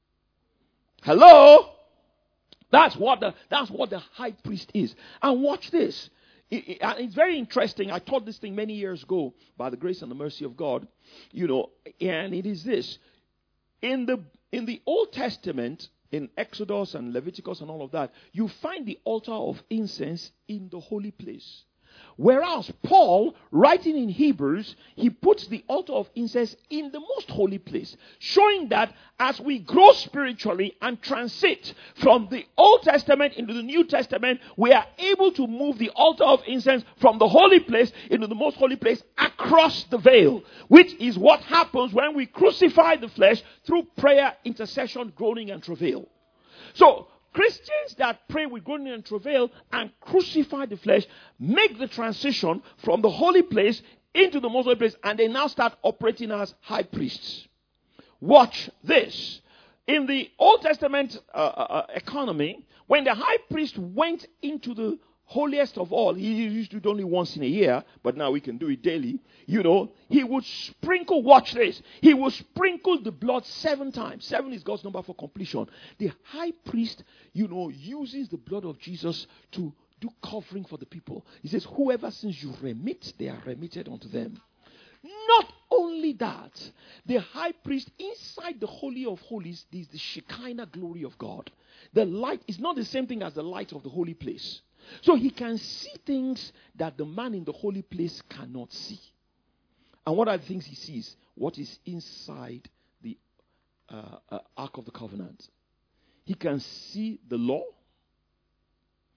Hello? That's what the, that's what the high priest is. And watch this. It, it, it's very interesting. I taught this thing many years ago by the grace and the mercy of God. You know, and it is this. In the in the Old Testament, in Exodus and Leviticus and all of that, you find the altar of incense in the holy place. Whereas Paul, writing in Hebrews, he puts the altar of incense in the most holy place, showing that as we grow spiritually and transit from the Old Testament into the New Testament, we are able to move the altar of incense from the holy place into the most holy place across the veil, which is what happens when we crucify the flesh through prayer, intercession, groaning, and travail. So, Christians that pray with groaning and travail and crucify the flesh make the transition from the holy place into the most holy place, and they now start operating as high priests. Watch this. In the Old Testament uh, uh, economy, when the high priest went into the holiest of all, he used to do it only once in a year, but now we can do it daily. You know, he would sprinkle, watch this, he would sprinkle the blood seven times. Seven is God's number for completion. The high priest, you know, uses the blood of Jesus to do covering for the people. He says, whoever sins you remit, they are remitted unto them. Not only that, the high priest, inside the Holy of Holies, is the Shekinah glory of God. The light is not the same thing as the light of the holy place. So he can see things that the man in the holy place cannot see. And what are the things he sees? What is inside the uh, uh, Ark of the Covenant? He can see the law.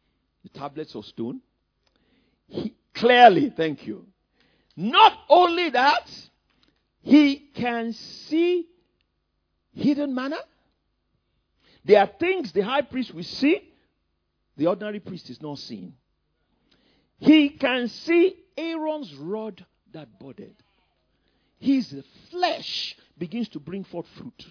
the tablets of stone. He, clearly, thank you. Not only that, he can see hidden manna. There are things the high priest will see, the ordinary priest is not seeing. He can see Aaron's rod that budded. His flesh begins to bring forth fruit.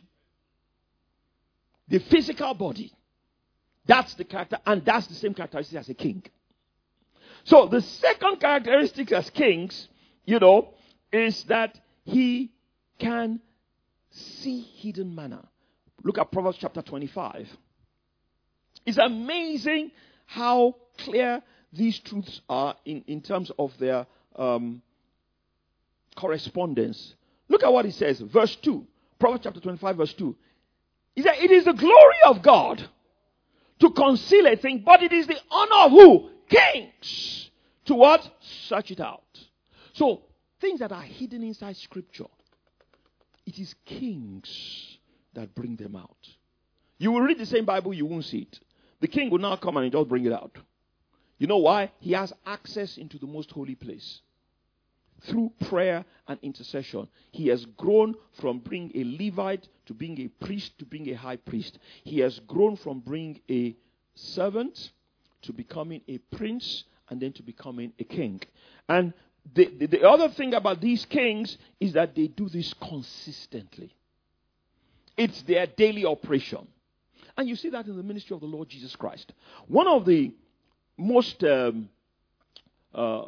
The physical body. That's the character, and that's the same characteristic as a king. So the second characteristic as kings, you know, is that he can see hidden manna. Look at Proverbs chapter twenty-five. It's amazing how clear these truths are in, in terms of their um, correspondence. Look at what he says, verse two. Proverbs chapter twenty-five, verse two. He said, it is the glory of God to conceal a thing, but it is the honor of who? Kings. To what? Search it out. So, things that are hidden inside Scripture, it is kings that bring them out. You will read the same Bible, you won't see it. The king will now come and just bring it out. You know why? He has access into the most holy place. Through prayer and intercession, he has grown from being a Levite to being a priest to being a high priest. He has grown from being a servant to becoming a prince and then to becoming a king. And the, the, the other thing about these kings is that they do this consistently. It's their daily operation. And you see that in the ministry of the Lord Jesus Christ. One of the most um, uh,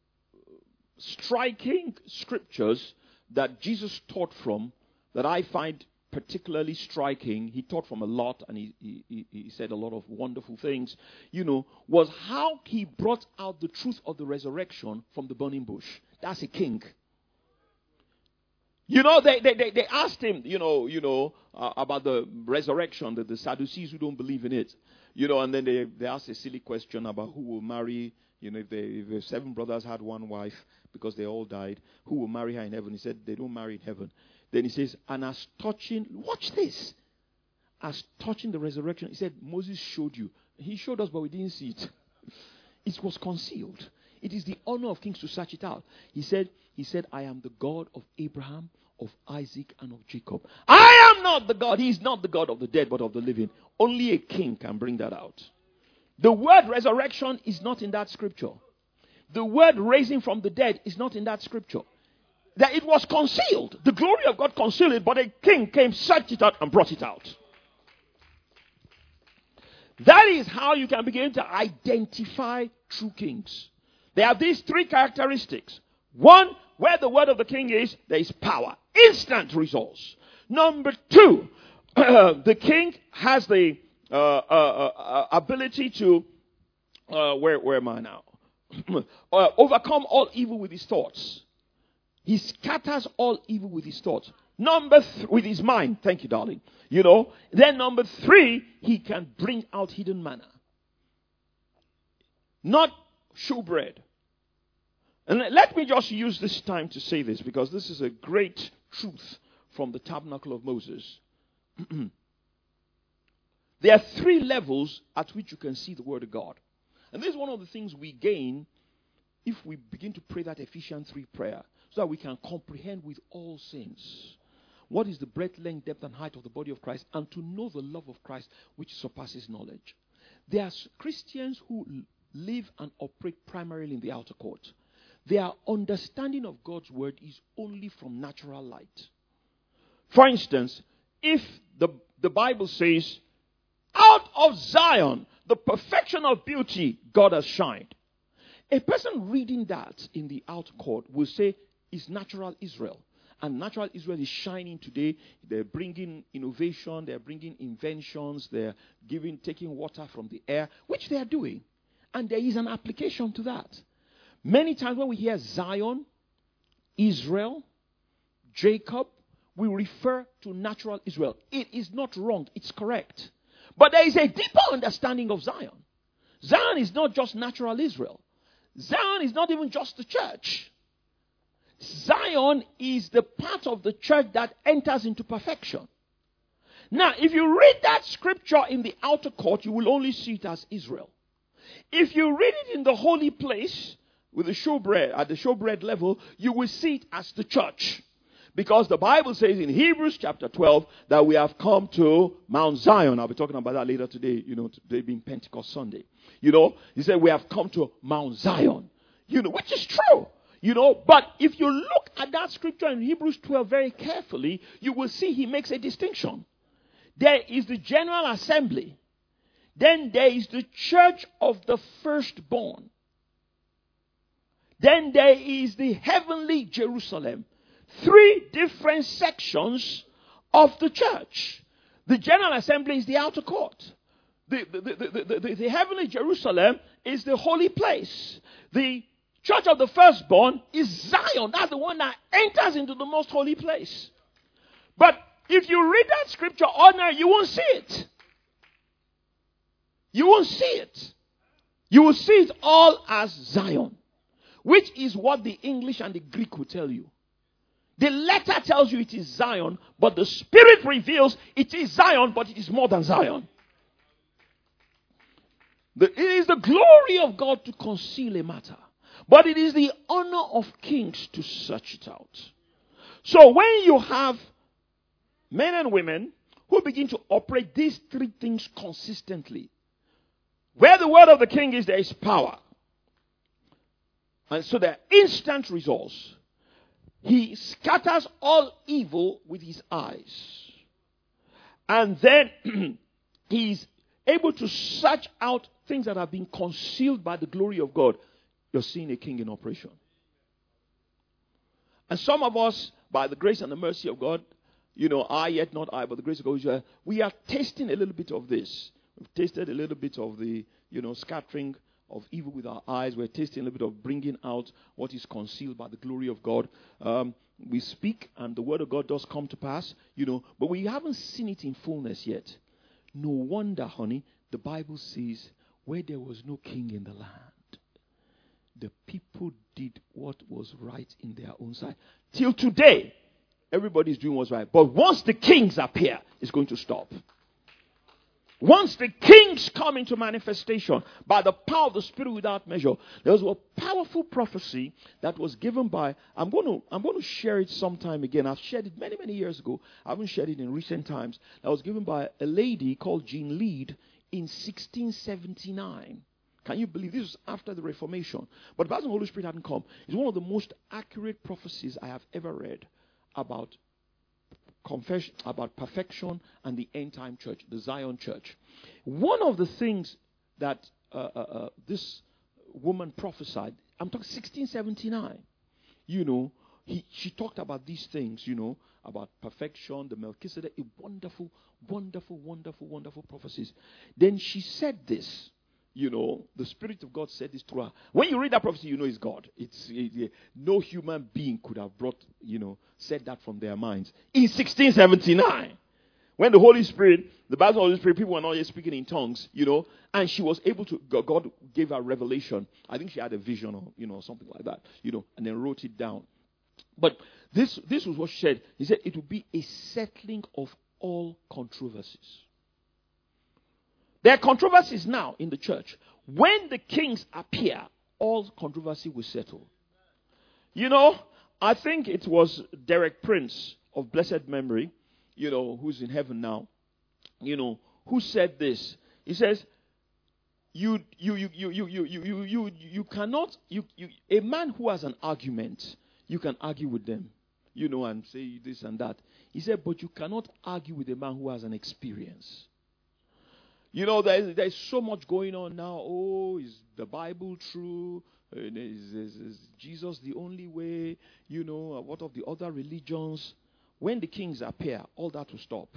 striking scriptures that Jesus taught from, that I find particularly striking, he taught from a lot and he, he, he said a lot of wonderful things, you know, was how he brought out the truth of the resurrection from the burning bush. That's a king. You know, they, they, they, they asked him, you know, you know, uh, about the resurrection, the, the Sadducees who don't believe in it. You know, and then they, they asked a silly question about who will marry, you know, if, they, if the seven brothers had one wife because they all died, who will marry her in heaven? He said, they don't marry in heaven. Then he says, and as touching, watch this, as touching the resurrection, he said, Moses showed you. He showed us, but we didn't see it. It was concealed. It is the honor of kings to search it out. He said, he said, I am the God of Abraham, of Isaac, and of Jacob. I am not the God. He is not the God of the dead, but of the living. Only a king can bring that out. The word resurrection is not in that scripture. The word raising from the dead is not in that scripture. That it was concealed. The glory of God concealed it, but a king came, searched it out, and brought it out. That is how you can begin to identify true kings. There are these three characteristics. One, where the word of the king is, there is power. Instant results. Number two, uh, the king has the uh, uh, uh, ability to, uh, where, where am I now? uh, overcome all evil with his thoughts. He scatters all evil with his thoughts. Number th- with his mind. Thank you, darling. You know. Then number three, he can bring out hidden manna. Not showbread. And let me just use this time to say this, because this is a great truth from the tabernacle of Moses. There are three levels at which you can see the word of God. And this is one of the things we gain if we begin to pray that Ephesians three prayer, so that we can comprehend with all saints what is the breadth, length, depth, and height of the body of Christ, and to know the love of Christ which surpasses knowledge. There are Christians who live and operate primarily in the outer court. Their understanding of God's word is only from natural light. For instance, if the, the Bible says, out of Zion, the perfection of beauty, God has shined. A person reading that in the outer court will say, it's natural Israel. And natural Israel is shining today. They're bringing innovation. They're bringing inventions. They're giving, taking water from the air, which they are doing. And there is an application to that. Many times when we hear Zion, Israel, Jacob, we refer to natural Israel. It is not wrong. It's correct. But there is a deeper understanding of Zion. Zion is not just natural Israel. Zion is not even just the church. Zion is the part of the church that enters into perfection. Now, if you read that scripture in the outer court, you will only see it as Israel. if you read it in the holy place, with the showbread, at the showbread level, you will see it as the church. Because the Bible says in Hebrews chapter twelve that we have come to Mount Zion. I'll be talking about that later today, you know, today being Pentecost Sunday. You know, he said we have come to Mount Zion. You know, which is true. You know, but if you look at that scripture in Hebrews twelve very carefully, you will see he makes a distinction. There is the general assembly. Then there is the church of the firstborn. Then there is the heavenly Jerusalem. Three different sections of the church. The general assembly is the outer court. The, the, the, the, the, the heavenly Jerusalem is the holy place. The church of the firstborn is Zion. That's the one that enters into the most holy place. But if you read that scripture ordinary, you won't see it. You won't see it. You will see it all as Zion, which is what the English and the Greek will tell you. The letter tells you it is Zion, but the Spirit reveals it is Zion, but it is more than Zion. The, it is the glory of God to conceal a matter, but it is the honor of kings to search it out. So when you have men and women who begin to operate these three things consistently, where the word of the king is, there is power. And so there are instant results. He scatters all evil with his eyes. And then he's able to search out things that have been concealed by the glory of God. You're seeing a king in operation. And some of us, by the grace and the mercy of God, you know, I yet not I, but the grace of God, we are tasting a little bit of this. We've tasted a little bit of the, you know, scattering of evil with our eyes. We're tasting a little bit of bringing out what is concealed by the glory of God. Um, we speak and the word of God does come to pass, you know, but we haven't seen it in fullness yet. No wonder, honey, the Bible says where there was no king in the land, the people did what was right in their own sight. Till today, everybody's doing what's right. But once the kings appear, it's going to stop. Once the kings come into manifestation by the power of the Spirit without measure, there was a powerful prophecy that was given by, I'm going to I'm going to share it sometime again. I've shared it many, many years ago. I haven't shared it in recent times. That was given by a lady called Jean Lead in sixteen seventy-nine. Can you believe this was after the Reformation? But because the Holy Spirit hadn't come, it's one of the most accurate prophecies I have ever read about confession, about perfection and the end time church, the Zion church. One of the things that uh, uh, uh, this woman prophesied, I'm talking sixteen seventy-nine, you know, he, she talked about these things, you know, about perfection, the Melchizedek, a wonderful, wonderful, wonderful, wonderful prophecies. Then she said this, you know, the Spirit of God said this to her. When you read that prophecy, you know it's God. It's it, it, no human being could have brought, you know, said that from their minds. In sixteen seventy-nine, when the Holy Spirit, the Bible of the Holy Spirit, people were not yet speaking in tongues, you know, and she was able to, God gave her revelation. I think she had a vision or, you know, something like that, you know, and then wrote it down. But this, this was what she said. He said it would be a settling of all controversies. There are controversies now in the church. When the kings appear, all controversy will settle. You know, I think it was Derek Prince of blessed memory, you know, who's in heaven now, you know, who said this. He says, you you you you you you you you you cannot you, you a man who has an argument, you can argue with them, you know, and say this and that. He said, but you cannot argue with a man who has an experience. You know, there's, there's so much going on now. Oh, is the Bible true? Uh, is, is, is Jesus the only way? You know, what of the other religions? When the kings appear, all that will stop.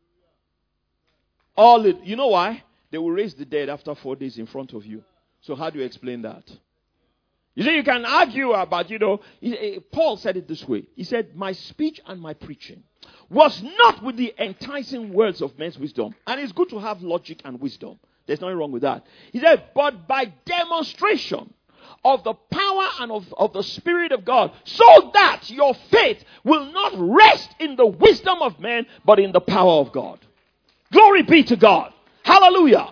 All it, you know why? They will raise the dead after four days in front of you. So how do you explain that? You see, you can argue about, you know, he, Paul said it this way. He said, my speech and my preaching was not with the enticing words of men's wisdom. And it's good to have logic and wisdom. There's nothing wrong with that. He said, but by demonstration of the power and of, of the Spirit of God, so that your faith will not rest in the wisdom of men, but in the power of God. Glory be to God. Hallelujah.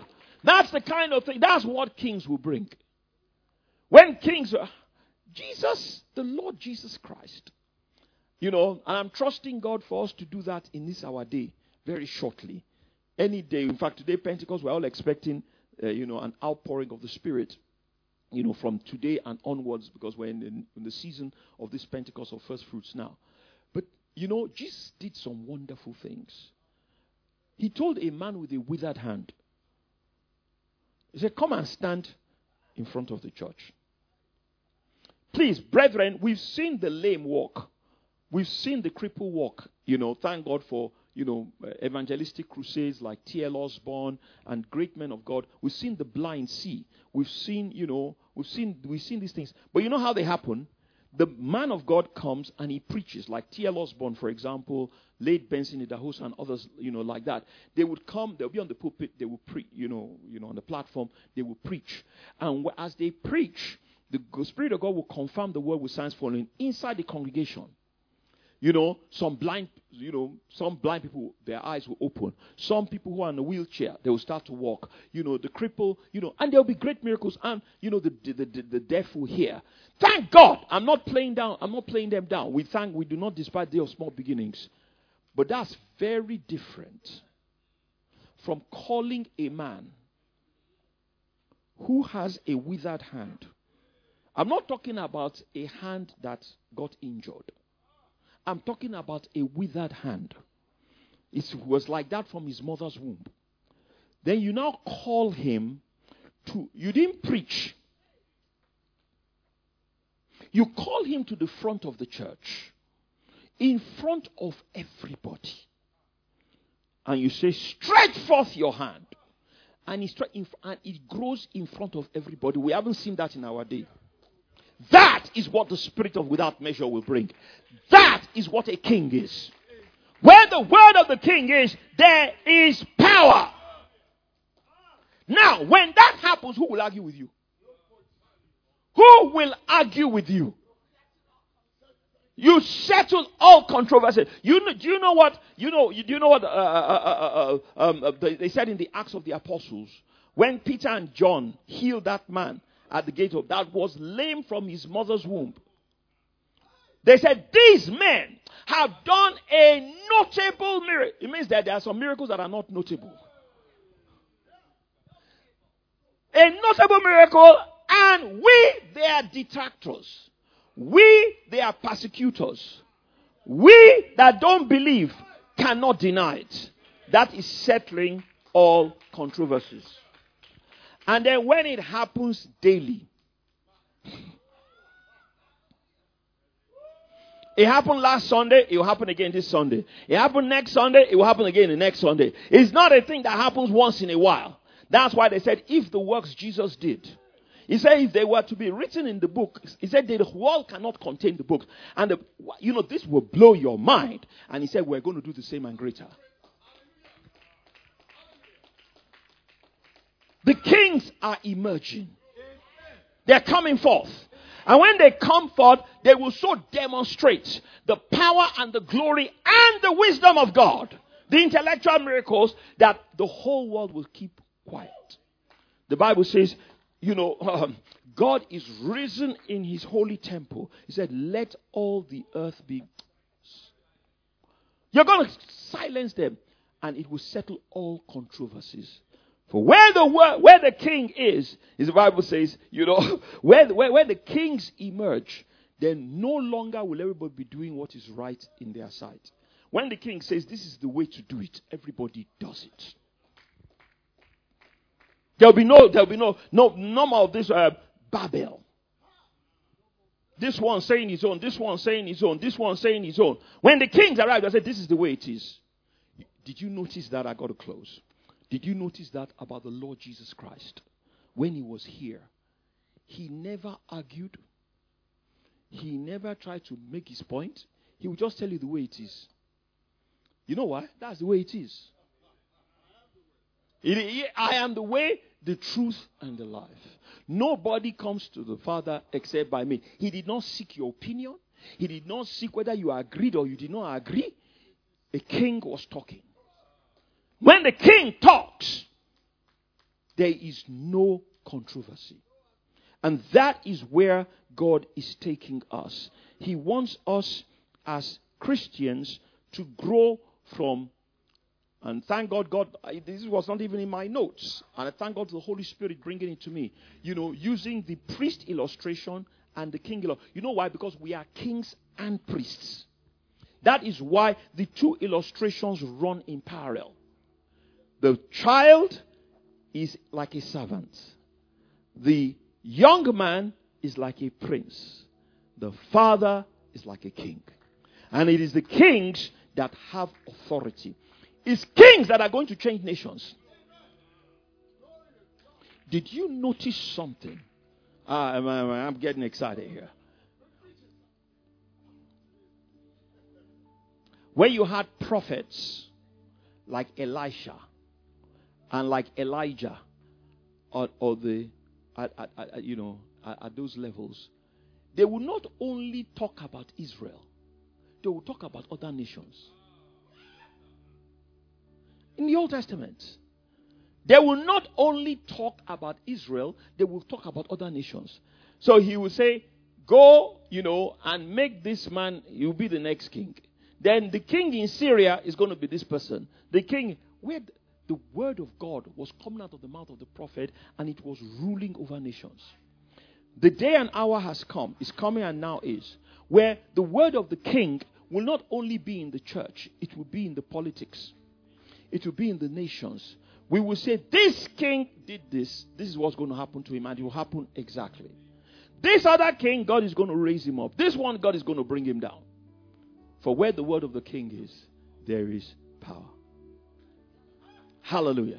That's the kind of thing. That's what kings will bring. When kings are, Jesus, the Lord Jesus Christ. You know, and I'm trusting God for us to do that in this our day very shortly. Any day. In fact, today, Pentecost, we're all expecting, uh, you know, an outpouring of the Spirit, you know, from today and onwards, because we're in the, in the season of this Pentecost of first fruits now. But, you know, Jesus did some wonderful things. He told a man with a withered hand, he said, come and stand in front of the church. Please, brethren, we've seen the lame walk. We've seen the cripple walk. You know, thank God for, you know, uh, evangelistic crusades like T L Osborne and great men of God. We've seen the blind see. We've seen, you know, we've seen we've seen these things. But you know how they happen? The man of God comes and he preaches, like T L Osborne, for example, late Benson Idahosa and others, you know, like that. They would come, they'll be on the pulpit, they will preach, you know, you know, on the platform, they will preach. And as they preach, the Spirit of God will confirm the word with signs following inside the congregation. You know, some blind, you know, some blind people, their eyes will open. Some people who are in a wheelchair, they will start to walk. You know, the cripple, you know, and there will be great miracles. And, you know, the, the, the, the deaf will hear. Thank God. I'm not playing down. I'm not playing them down. We thank, we do not despise the day of small beginnings. But that's very different from calling a man who has a withered hand. I'm not talking about a hand that got injured. I'm talking about a withered hand. It was like that from his mother's womb. Then you now call him to, you didn't preach. You call him to the front of the church, in front of everybody. And you say, stretch forth your hand. And, he stre- in, and it grows in front of everybody. We haven't seen that in our day. That is what the Spirit of without measure will bring. That is what a king is. Where the word of the king is, there is power. Now, when that happens, who will argue with you? Who will argue with you? You settle all controversy. You know, do you know what? You know. Do you know what? Uh, uh, uh, uh, um, uh, they, they said in the Acts of the Apostles, when Peter and John healed that man at the gate of that was lame from his mother's womb. They said, these men have done a notable miracle. It means that there are some miracles that are not notable. A notable miracle, and we, their detractors. We, their persecutors. We that don't believe cannot deny it. That is settling all controversies. And then when it happens daily, it happened last Sunday, it will happen again this Sunday. It happened next Sunday, it will happen again the next Sunday. It's not a thing that happens once in a while. That's why they said, if the works Jesus did, he said if they were to be written in the book, he said the world cannot contain the book. And, the, you know, this will blow your mind. And he said, we're going to do the same and greater. The kings are emerging. They're coming forth. And when they come forth, they will so demonstrate the power and the glory and the wisdom of God. The intellectual miracles that the whole world will keep quiet. The Bible says, you know, um, God is risen in his holy temple. He said, let all the earth be. You're going to silence them. And it will settle all controversies. For where the where the king is, as the Bible says, you know, where, where, where the kings emerge, then no longer will everybody be doing what is right in their sight. When the king says this is the way to do it, everybody does it. There'll be no, there'll be no, no, no more of this uh, Babel. This one saying his own, this one saying his own, this one saying his own. When the kings arrive, they say this is the way it is. Did you notice that? I got to close. Did you notice that about the Lord Jesus Christ? When he was here, he never argued. He never tried to make his point. He would just tell you the way it is. You know why? That's the way it is. It, it, I am the way, the truth, and the life. Nobody comes to the Father except by me. He did not seek your opinion. He did not seek whether you agreed or you did not agree. A king was talking. When the king talks, there is no controversy. And that is where God is taking us. He wants us as Christians to grow from, and thank God, God, this was not even in my notes, and I thank God for the Holy Spirit bringing it to me, you know, using the priest illustration and the king illustration. You know why? Because we are kings and priests. That is why the two illustrations run in parallel. The child is like a servant. The young man is like a prince. The father is like a king. And it is the kings that have authority. It's kings that are going to change nations. Did you notice something? Uh, I'm, I'm getting excited here. Where you had prophets like Elisha and like Elijah, or, or the, at, at, at, you know, at, at those levels, they will not only talk about Israel, they will talk about other nations. In the Old Testament, they will not only talk about Israel, they will talk about other nations. So he will say, go, you know, and make this man, you'll be the next king. Then the king in Syria is going to be this person. The king, where the word of God was coming out of the mouth of the prophet, and it was ruling over nations. The day and hour has come, is coming and now is, where the word of the king will not only be in the church, it will be in the politics. It will be in the nations. We will say, this king did this. This is what's going to happen to him, and it will happen exactly. This other king, God is going to raise him up. This one, God is going to bring him down. For where the word of the king is, there is power. Hallelujah.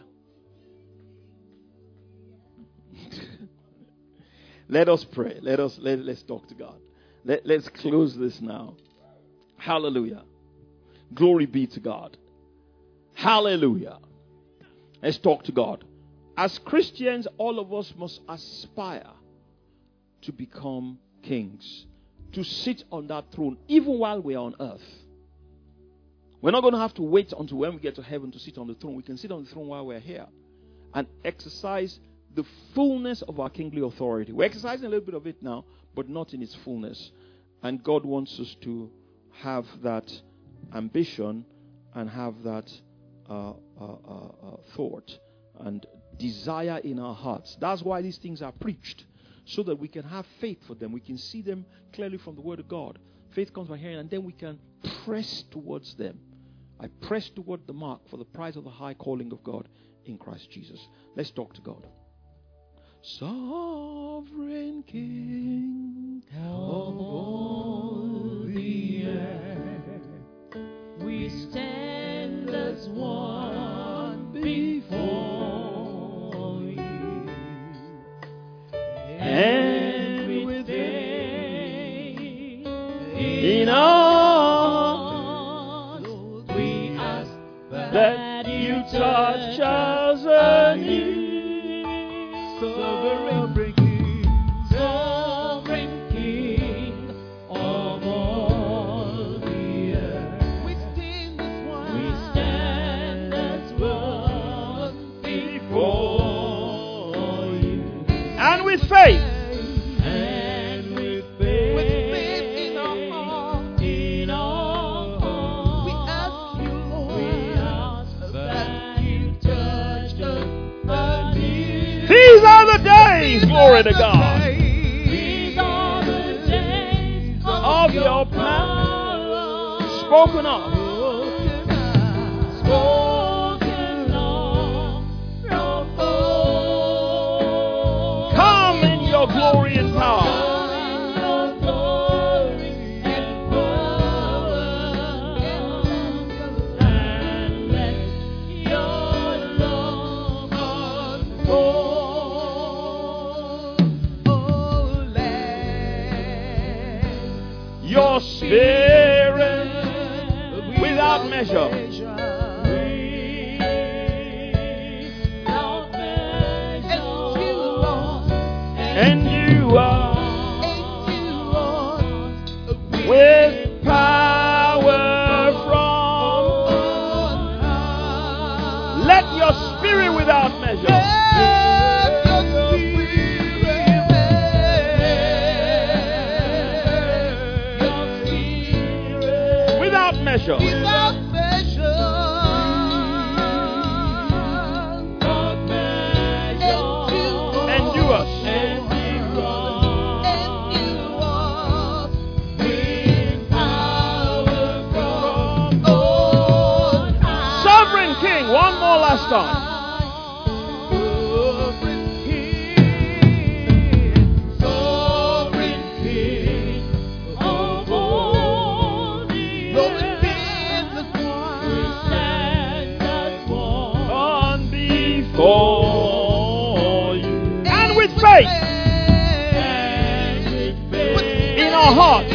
Let us pray. Let us let, let's talk to God. Let, let's close this now. Hallelujah. Glory be to God. Hallelujah. Let's talk to God. As Christians, all of us must aspire to become kings, to sit on that throne, even while we are on earth. We're not going to have to wait until when we get to heaven to sit on the throne. We can sit on the throne while we're here and exercise the fullness of our kingly authority. We're exercising a little bit of it now, but not in its fullness. And God wants us to have that ambition and have that uh, uh, uh, uh, thought and desire in our hearts. That's why these things are preached, so that we can have faith for them. We can see them clearly from the Word of God. Faith comes by hearing, and then we can press towards them. I press toward the mark for the prize of the high calling of God in Christ Jesus. Let's talk to God. Sovereign King of all the earth, we stand as one before you, and with faith in us, we ask that you touch us anew. Sovereign King, Sovereign King of all the earth, we stand as one, we stand as one before you, and with faith, and with faith, with faith in our heart, in our heart, we ask you, Lord, we ask that you touch us anew. These are the days, glory to God. These are the days of your power, spoken of. Spoken of. Come in your glory and power. And let your love unfold. Your spirit without measure, and you are with power from. Let your spirit without measure measure. Without measure. Endure us. Sovereign King, one more last time. In our hearts,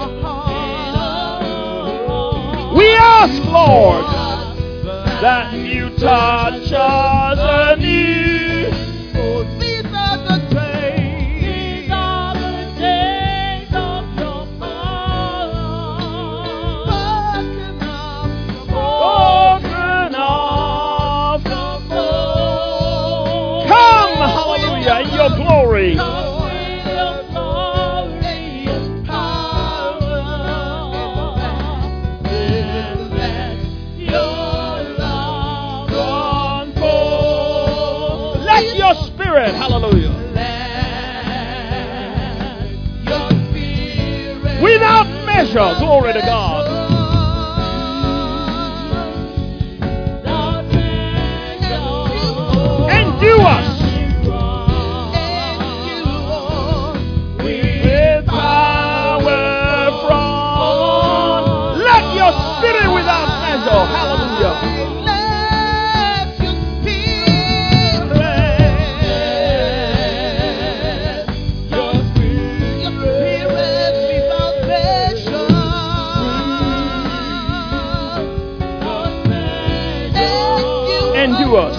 we ask, Lord, that you touch us anew. These are the days, these are the days of your power. Broken off, broken off the fold. Come, hallelujah, in your glory. Hallelujah. Without measure, glory to God. Endure us with power from. Let your spirit without measure. Hallelujah. Endure us.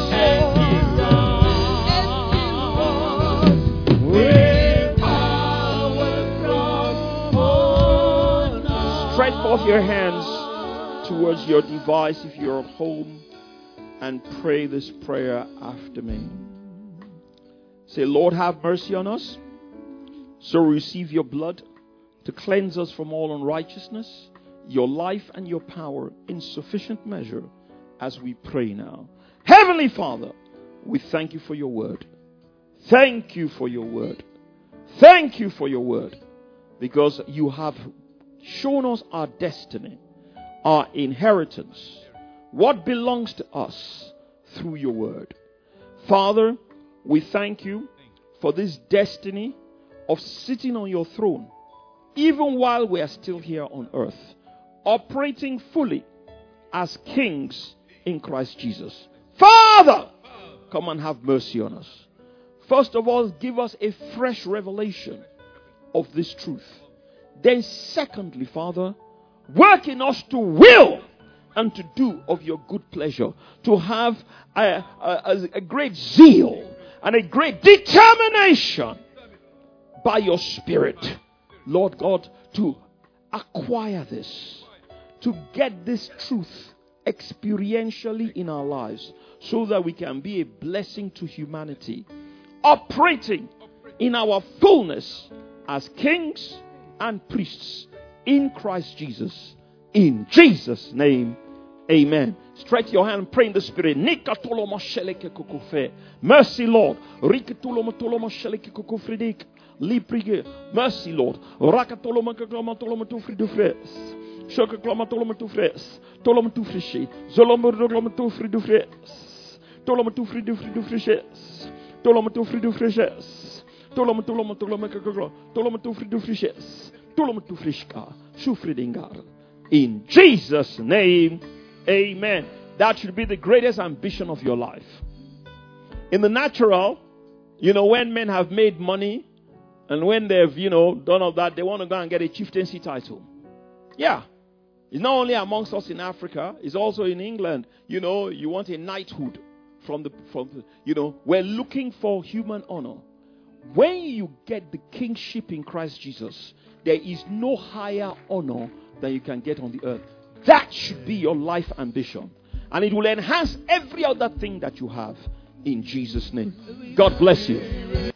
Stretch forth your hands towards your device if you're at home and pray this prayer after me. Say, Lord, have mercy on us. So receive your blood to cleanse us from all unrighteousness, your life and your power in sufficient measure as we pray now. Heavenly Father, we thank you for your word. Thank you for your word. Thank you for your word. Because you have shown us our destiny, our inheritance, what belongs to us through your word. Father, we thank you for this destiny of sitting on your throne, even while we are still here on earth, operating fully as kings in Christ Jesus. Father, come and have mercy on us. First of all, give us a fresh revelation of this truth. Then secondly, Father, work in us to will and to do of your good pleasure, to have a, a, a great zeal and a great determination by your Spirit, Lord God, to acquire this, to get this truth experientially in our lives, so that we can be a blessing to humanity, operating in our fullness as kings and priests in Christ Jesus. In Jesus' name, amen. Stretch your hand and pray in the Spirit. Mercy, Lord. Mercy, Lord. Shoka klama toloma tu fres. Toloma tu frishe. Zoloma toloma tu fridu fres. Toloma tu fridu fridu frishes. Toloma tu fridu frishes. Toloma toloma toloma kakaklo. Toloma tu fridu frishes. Toloma tu frishka. Shufridingar. In Jesus' name, amen. That should be the greatest ambition of your life. In the natural, you know, when men have made money and when they've, you know, done all that, they want to go and get a chieftaincy title. Yeah. It's not only amongst us in Africa, it's also in England. You know, you want a knighthood from the, from the, you know, we're looking for human honor. When you get the kingship in Christ Jesus, there is no higher honor than you can get on the earth. That should be your life ambition. And it will enhance every other thing that you have in Jesus' name. God bless you.